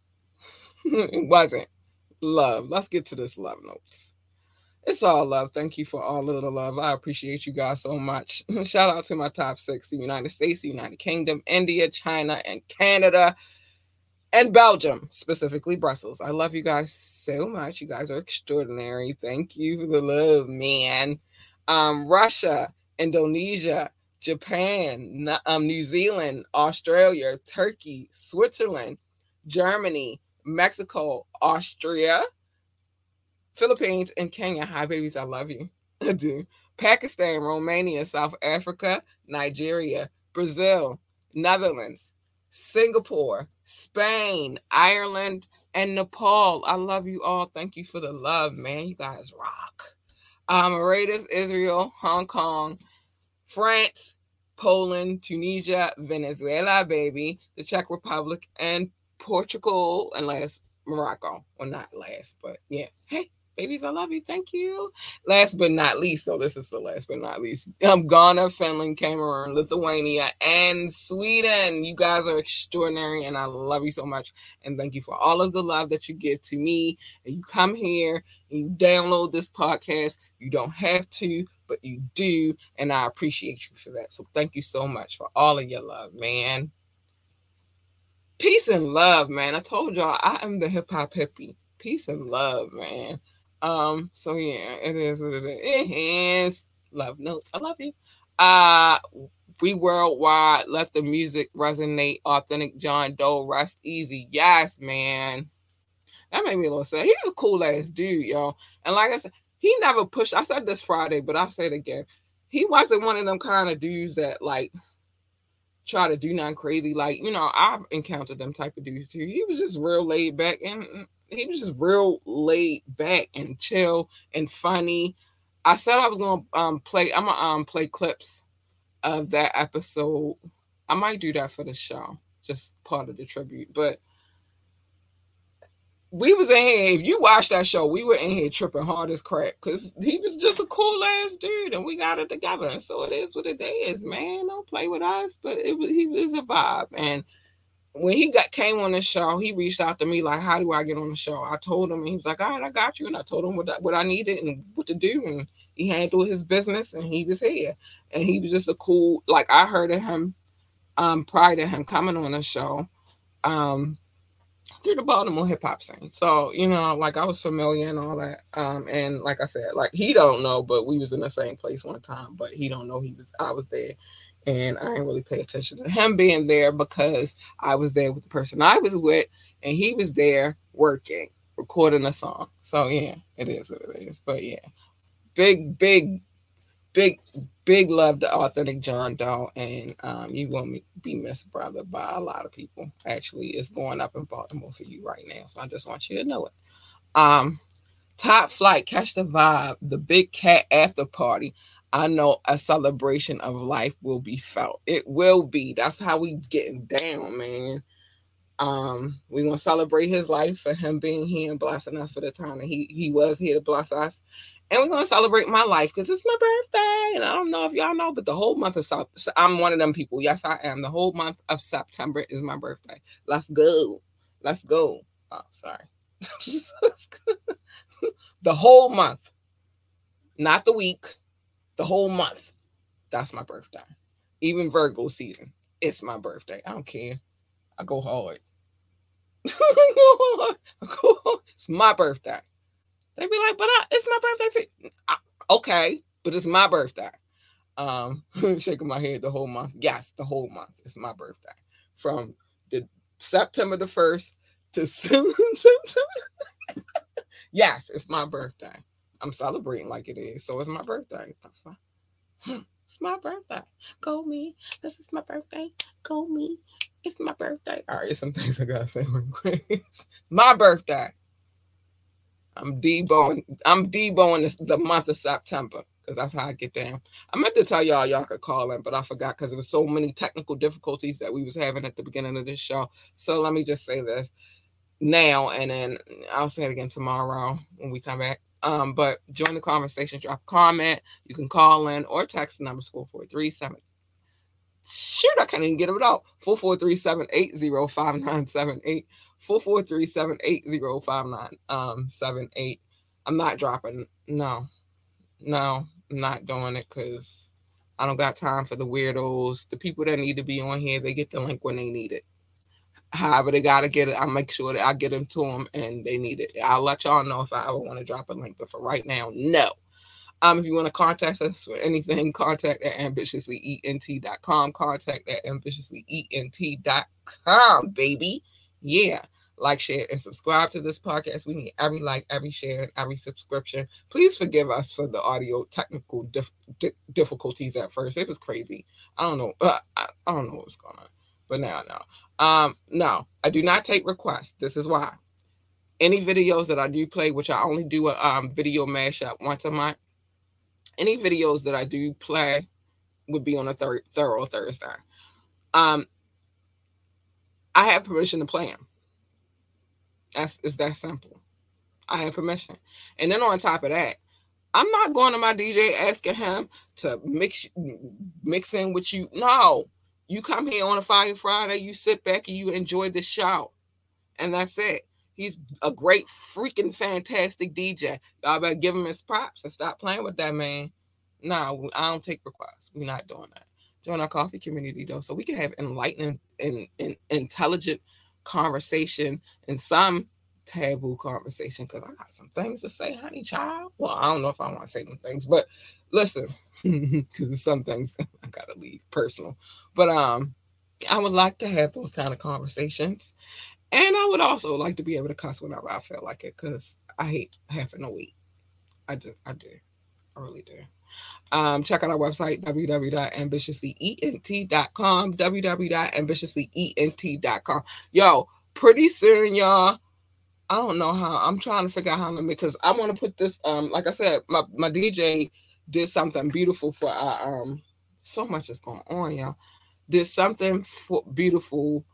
It wasn't love. Let's get to this Love Notes. It's all love. Thank you for all of the love. I appreciate you guys so much. Shout out to my top 6, the United States, the United Kingdom, India, China, and Canada, and Belgium, specifically Brussels. I love you guys so much. You guys are extraordinary. Thank you for the love, man. Russia, Indonesia, Japan, New Zealand, Australia, Turkey, Switzerland, Germany, Mexico, Austria, Philippines, and Kenya. Hi, babies. I love you. I do. Pakistan, Romania, South Africa, Nigeria, Brazil, Netherlands, Singapore, Spain, Ireland, and Nepal. I love you all. Thank you for the love, man. You guys rock. Mauritius, Israel, Hong Kong, France, Poland, Tunisia, Venezuela, baby, the Czech Republic, and Portugal, and last, Morocco. Well, not last, but yeah. Hey, babies, I love you. Thank you. Last but not least, though, this is the last but not least. Ghana, Finland, Cameroon, Lithuania, and Sweden. You guys are extraordinary, and I love you so much. And thank you for all of the love that you give to me. And you come here and you download this podcast. You don't have to, but you do. And I appreciate you for that. So thank you so much for all of your love, man. Peace and love, man. I told y'all I am the hip hop hippie. Peace and love, man. So yeah, it is what it is. It is Love Notes. I love you. We worldwide, let the music resonate. Authentic John Doe, rest easy. Yes, man. That made me a little sad. He was a cool ass dude, yo. And like I said, he never pushed. I said this Friday, but I'll say it again. He wasn't one of them kind of dudes that like try to do nothing crazy. Like, you know, I've encountered them type of dudes too. He was just real laid back, and he was just real laid back and chill and funny. I said I was gonna play clips of that episode. I might do that for the show, just part of the tribute. But we was in here. If you watch that show, we were in here tripping hard as crap because he was just a cool ass dude, and we got it together. And so it is what it is, man. Don't play with us, but he was a vibe. And when he came on the show, he reached out to me like, "How do I get on the show?" I told him, and he was like, "All right, I got you." And I told him what I needed and what to do, and he handled his business, and he was here. And he was just a cool. Like I heard of him prior to him coming on the show. Through the Baltimore hip hop scene. So, you know, like I was familiar and all that. And like I said, like he don't know, but we was in the same place one time, but he don't know I was there. And I didn't really pay attention to him being there because I was there with the person I was with, and he was there working, recording a song. So yeah, it is what it is. But yeah, big love to Authentic John Doe, and you won't be missed, brother, by a lot of people. Actually, it's going up in Baltimore for you right now, so I just want you to know it. Top Flight, Catch the Vibe, the Big Cat After Party. I know a celebration of life will be felt. It will be. That's how we getting down, man. We're gonna celebrate his life for him being here and blessing us for the time that he was here to bless us. And we're gonna celebrate my life because it's my birthday. And I don't know if y'all know, but the whole month of I'm one of them people. Yes, I am. The whole month of September is my birthday. Let's go. Let's go. Oh, sorry. The whole month. Not the week. The whole month. That's my birthday. Even Virgo season. It's my birthday. I don't care. I go hard. It's my birthday. They be like, but it's my birthday too. Okay, but it's my birthday. Shaking my head the whole month. Yes, the whole month. It's my birthday. From the September the 1st to September. Yes, it's my birthday. I'm celebrating like it is. So it's my birthday. It's my birthday. Go me. This is my birthday. Go me. It's my birthday. All right, some things I gotta say real quick. My birthday. I'm deboing the month of September because that's how I get down. I meant to tell y'all could call in, but I forgot because there was so many technical difficulties that we was having at the beginning of this show. So let me just say this now, and then I'll say it again tomorrow when we come back. But join the conversation, drop a comment. You can call in or text the number 4437. Shoot, I can't even get it out. 4437805978. 4437805978. I'm not dropping. No, I'm not doing it because I don't got time for the weirdos. The people that need to be on here, they get the link when they need it. However, they got to get it. I'll make sure that I get them to them and they need it. I'll let y'all know if I ever want to drop a link. But for right now, no. If you want to contact us for anything, contact at ambitiouslyent.com. Contact at ambitiouslyent.com, baby. Yeah. Like, share, and subscribe to this podcast. We need every like, every share, and every subscription. Please forgive us for the audio technical difficulties at first. It was crazy. I don't know. I don't know what was going on. But now I know. No, I do not take requests. This is why. Any videos that I do play, which I only do a video mashup once a month, any videos that I do play would be on a thorough Thursday. I have permission to play them. It's that simple. I have permission. And then on top of that, I'm not going to my DJ asking him to mix in with you. No. You come here on a Fire Friday, you sit back and you enjoy the show. And that's it. He's a great, freaking, fantastic DJ. Y'all better give him his props and stop playing with that man. No, I don't take requests. We're not doing that. Join our coffee community, though, so we can have enlightening and intelligent conversation and some taboo conversation, because I got some things to say, honey child. Well, I don't know if I want to say them things, but listen, because some things I gotta leave personal. But I would like to have those kind of conversations, and I would also like to be able to cuss whenever I feel like it, because I hate having to wait. I really do. Check out our website, www.ambitiouslyent.com, www.ambitiouslyent.com. Yo, pretty soon, y'all, I don't know how, I'm trying to figure out how to make, because I want to put this, like I said, my DJ did something beautiful for our, so much is going on, y'all. Did something beautiful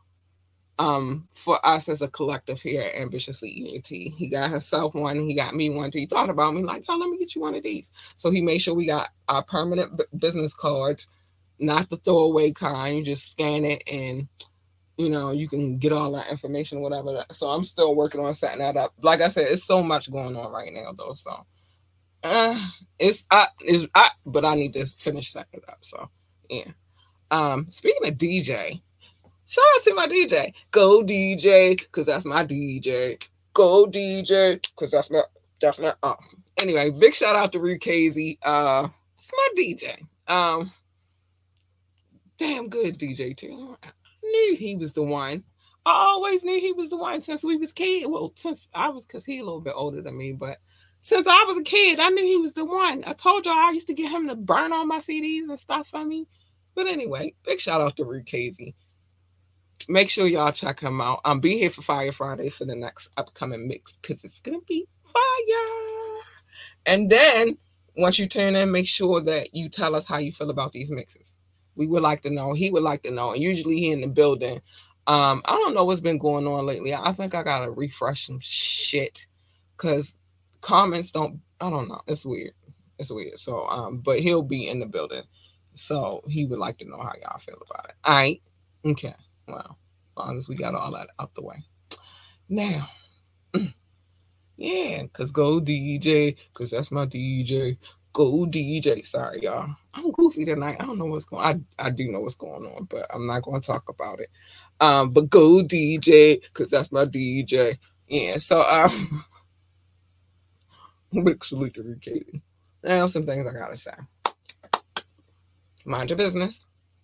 for us as a collective here at Ambitiously ENT. He got himself one, he got me one. He thought about me like, oh, let me get you one of these. So he made sure we got our permanent business cards, not the throwaway kind. You just scan it and, you know, you can get all that information or whatever. So I'm still working on setting that up. Like I said, it's so much going on right now, though. So but I need to finish setting it up. So yeah. Speaking of DJ, shout out to my DJ. Go DJ, because that's my DJ. Go DJ, because that's my Anyway, big shout out to Rukazy. It's my DJ. Damn good DJ too. I knew he was the one. I always knew he was the one since we was kids. Well, because he a little bit older than me, but since I was a kid, I knew he was the one. I told y'all I used to get him to burn all my CDs and stuff for me. But anyway, big shout out to Rukazy. Make sure y'all check him out. Be here for Fire Friday for the next upcoming mix, because it's gonna be fire. And then once you tune in, make sure that you tell us how you feel about these mixes. We would like to know. He would like to know. And usually he in the building. I don't know what's been going on lately. I think I gotta refresh some shit because comments don't. I don't know. It's weird. It's weird. So, but he'll be in the building. So he would like to know how y'all feel about it. All right. Okay. Well, as long as we got all that out the way. Now, yeah, because go DJ, because that's my DJ. Go DJ. Sorry, y'all. I'm goofy tonight. I don't know what's going on. I do know what's going on, but I'm not going to talk about it. But go DJ, because that's my DJ. Yeah, so big salute to Katie. Now, some things I got to say. Mind your business.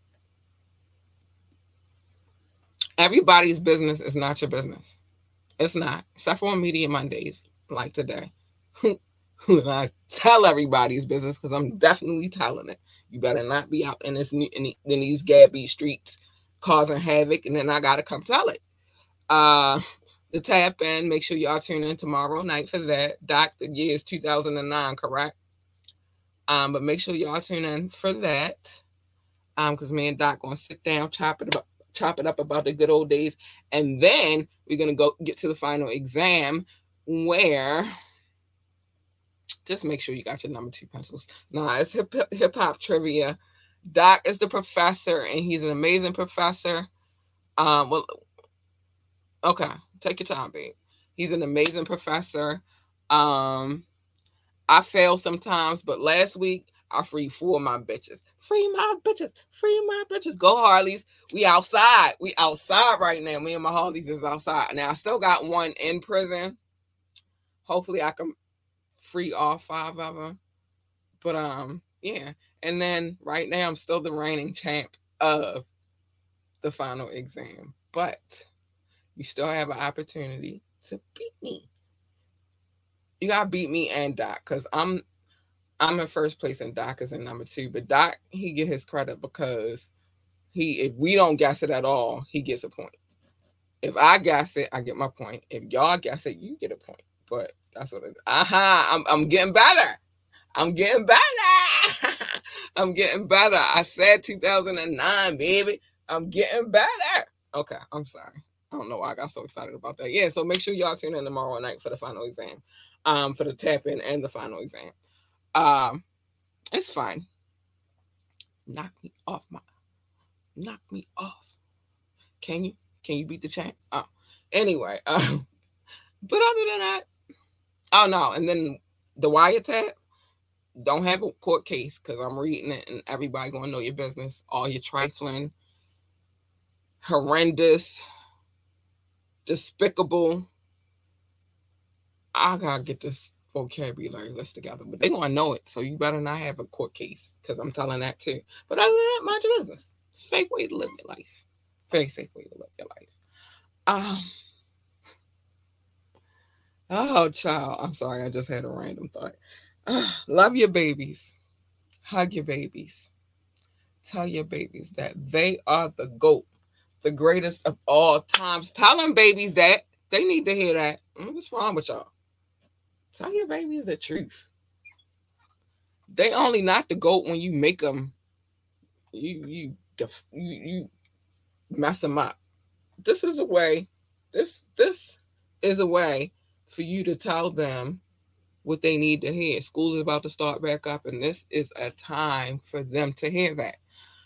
Everybody's business is not your business. It's not. Except for on Media Mondays, like today. I tell everybody's business because I'm definitely telling it. You better not be out in these Gabby streets causing havoc, and then I got to come tell it. The tap in, make sure y'all tune in tomorrow night for that. Doc, the year is 2009, correct? But make sure y'all tune in for that. Because me and Doc gonna sit down, chop it up about the good old days, and then we're gonna go get to the final exam where just make sure you got your number 2 pencils. Nah, it's hip hop trivia. Doc is the professor, and he's an amazing professor. Well, okay, take your time, babe. He's an amazing professor. I fail sometimes, but last week I freed 4 of my bitches. Free my bitches. Free my bitches. Go Harleys. We outside. We outside right now. Me and my Harleys is outside. Now, I still got one in prison. Hopefully, I can free all 5 of them. But, yeah. And then, right now, I'm still the reigning champ of the final exam. But you still have an opportunity to beat me. You got to beat me and Doc, because I'm in first place and Doc is in number 2. But Doc, he get his credit because if we don't guess it at all, he gets a point. If I guess it, I get my point. If y'all guess it, you get a point. But that's what it is. I'm getting better. I'm getting better. I'm getting better. I said 2009, baby. I'm getting better. Okay, I'm sorry. I don't know why I got so excited about that. Yeah, so make sure y'all tune in tomorrow night for the final exam. For the tap-in and the final exam. It's fine. Knock me off. Can you beat the champ? Oh, anyway. But other than that, oh no. And then the wiretap, don't have a court case because I'm reading it and everybody gonna know your business. All your trifling, horrendous, despicable. I gotta get this vocabulary list together, but they're gonna know it, so you better not have a court case because I'm telling that too. But other than that, mind your business. Safe way to live your life. Very safe way to live your life. Oh, child. I'm sorry, I just had a random thought. Love your babies. Hug your babies. Tell your babies that they are the GOAT, the greatest of all times. Tell them babies that. They need to hear that. What's wrong with y'all? Tell your babies the truth. They only not the GOAT when you make them. You mess them up. This is a way. This is a way for you to tell them what they need to hear. School is about to start back up, and this is a time for them to hear that.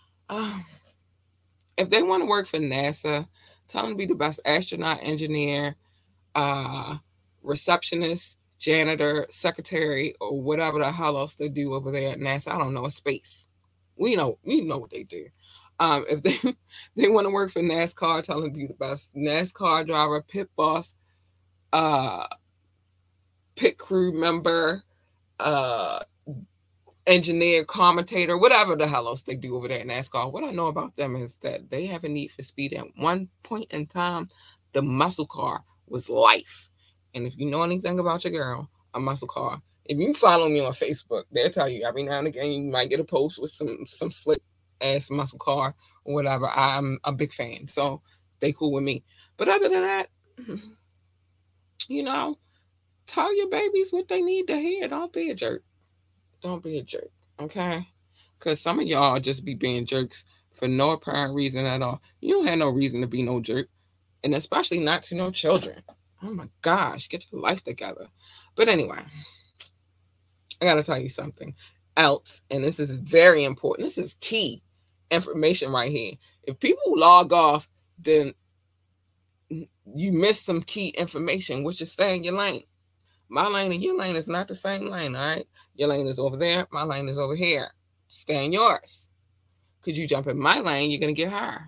If they want to work for NASA, tell them to be the best astronaut, engineer, receptionist, janitor, secretary, or whatever the hell else they do over there at NASA. I don't know, space. We know what they do. If they want to work for NASCAR, tell them to be the best NASCAR driver, pit boss, pit crew member, engineer, commentator, whatever the hell else they do over there at NASCAR. What I know about them is that they have a need for speed. At one point in time, the muscle car was life. And if you know anything about your girl, a muscle car, if you follow me on Facebook, they'll tell you every now and again you might get a post with some slick ass muscle car or whatever. I'm a big fan, so they cool with me. But other than that, tell your babies what they need to hear. Don't be a jerk. Don't be a jerk, okay? Because some of y'all just be being jerks for no apparent reason at all. You don't have no reason to be no jerk, and especially not to no children. Oh my gosh, get your life together. But anyway, I got to tell you something else, and this is very important. This is key information right here. If people log off, then you miss some key information, which is stay in your lane. My lane and your lane is not the same lane, all right? Your lane is over there. My lane is over here. Stay in yours. Because you jump in my lane, you're going to get higher.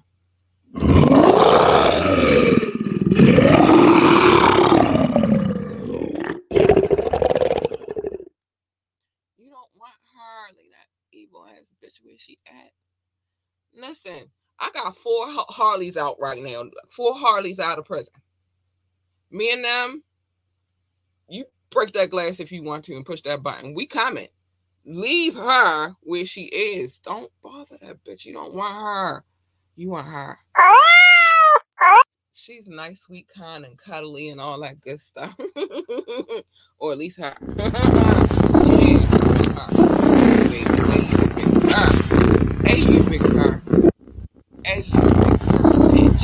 You don't want her. Leave that evil ass bitch where she at. Listen, I got 4 Harleys out right now. 4 Harleys out of prison. Me and them, you break that glass if you want to and push that button. We coming. Leave her where she is. Don't bother that bitch. You don't want her. You want her. She's nice, sweet, kind, and cuddly and all that good stuff. Or at least her. Hey, you big her. Hey, you big her, bitch.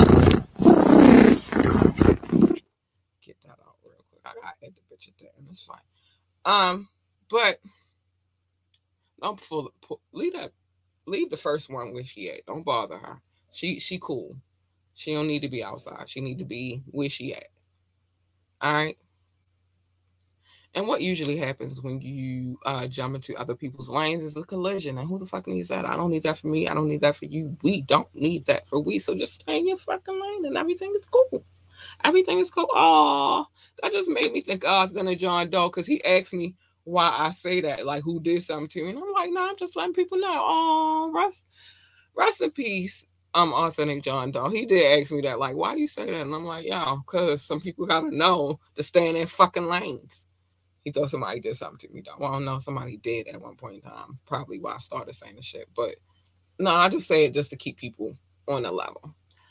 Get that out real quick. I gotta add the bitch at the end. It's fine. But don't leave the first one where she at. Don't bother her. She cool. She don't need to be outside. She need to be where she at. All right. And what usually happens when you jump into other people's lanes is a collision. And who the fuck needs that? I don't need that for me. I don't need that for you. We don't need that for we. So just stay in your fucking lane and everything is cool. Everything is cool. Oh, that just made me think of John Doe because he asked me why I say that, like who did something to me. And I'm like, nah, I'm just letting people know. Oh, rest in peace. Authentic John Doe. He did ask me that, like, why do you say that? And I'm like, yo, because some people gotta know to stay in their fucking lanes. He thought somebody did something to me, though. Well, no, somebody did at one point in time. Probably why I started saying the shit. But no, I just say it just to keep people on the level.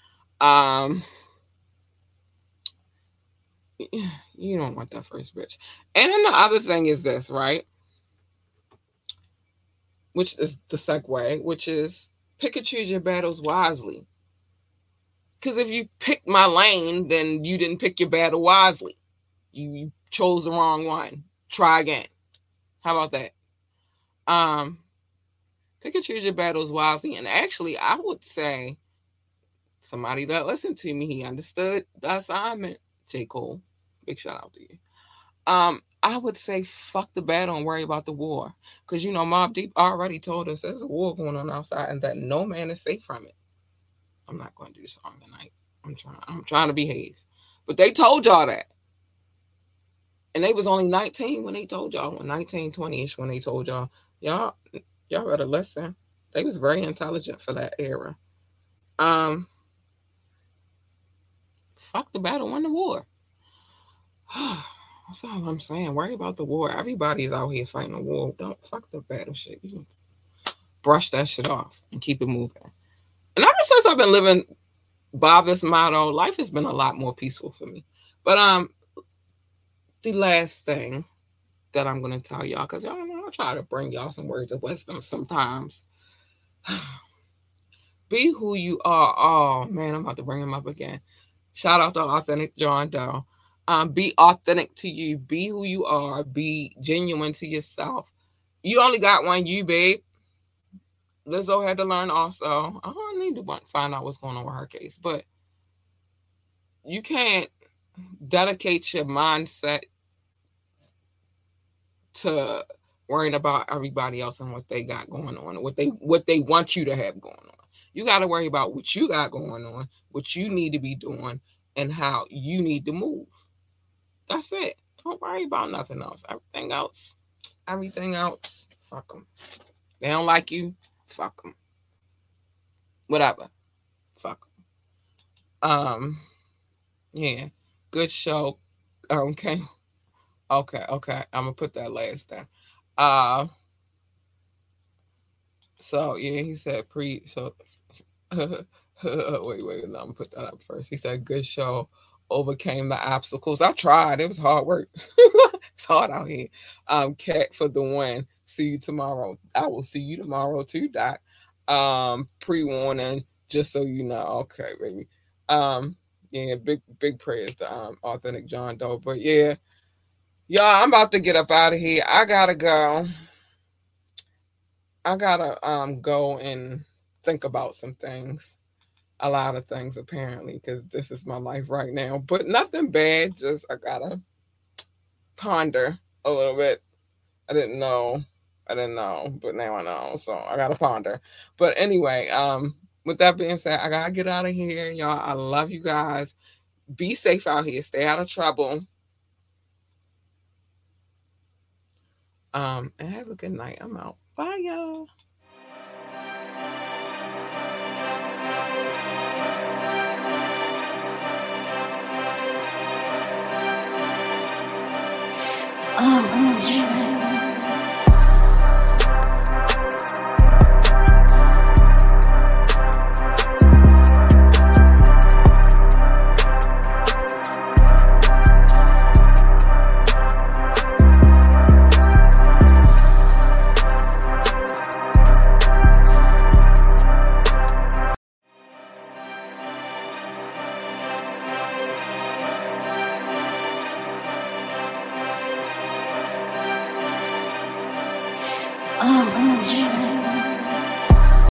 You don't want that first bitch. And then the other thing is this, right? Which is the segue, which is pick and choose your battles wisely. Because if you pick my lane, then you didn't pick your battle wisely. You chose the wrong one. Try again. How about that? Pick and choose your battles wisely. And actually, I would say somebody that listened to me, he understood the assignment. J. Cole, big shout out to you. I would say fuck the battle and worry about the war. Because, you know, Mobb Deep already told us there's a war going on outside and that no man is safe from it. I'm not going to do the song tonight. I'm trying to behave. But they told y'all that. And they was only 19 when they told y'all. 19, 20-ish when they told y'all. Y'all better listen. They was very intelligent for that era. Fuck the battle, win the war. That's all I'm saying. Worry about the war. Everybody's out here fighting a war. Don't fuck the battle shit. You can brush that shit off and keep it moving. And ever since I've been living by this motto, life has been a lot more peaceful for me. But the last thing that I'm gonna tell y'all, because y'all know I try to bring y'all some words of wisdom sometimes. Be who you are. Oh man, I'm about to bring him up again. Shout out to Authentic John Doe. Be authentic to you. Be who you are. Be genuine to yourself. You only got one you, babe. Lizzo had to learn also. I don't need to find out what's going on with her case, but you can't dedicate your mindset to worrying about everybody else and what they got going on, what they want you to have going on. You got to worry about what you got going on, what you need to be doing, and how you need to move. That's it. Don't worry about nothing else. Everything else, fuck them. They don't like you, fuck them. Whatever, fuck them. Yeah, good show. Okay. I'm gonna put that last down. So yeah, he said wait, no, I'm gonna put that up first. He said good show, overcame the obstacles. I tried, it was hard work. It's hard out here. Cat for the win. See you tomorrow. I will see you tomorrow too, Doc. Pre-warning, just so you know. Okay, baby. Yeah, big prayers to Authentic John Doe. But yeah, y'all, I'm about to get up out of here. I gotta go. I gotta go and think about some things. A lot of things apparently, because this is my life right now. But nothing bad, just I gotta ponder a little bit. I didn't know, but now I know. So I gotta ponder. But anyway, with that being said, I gotta get out of here, y'all. I love you guys. Be safe out here. Stay out of trouble. And have a good night. I'm out. Bye, y'all. Oh,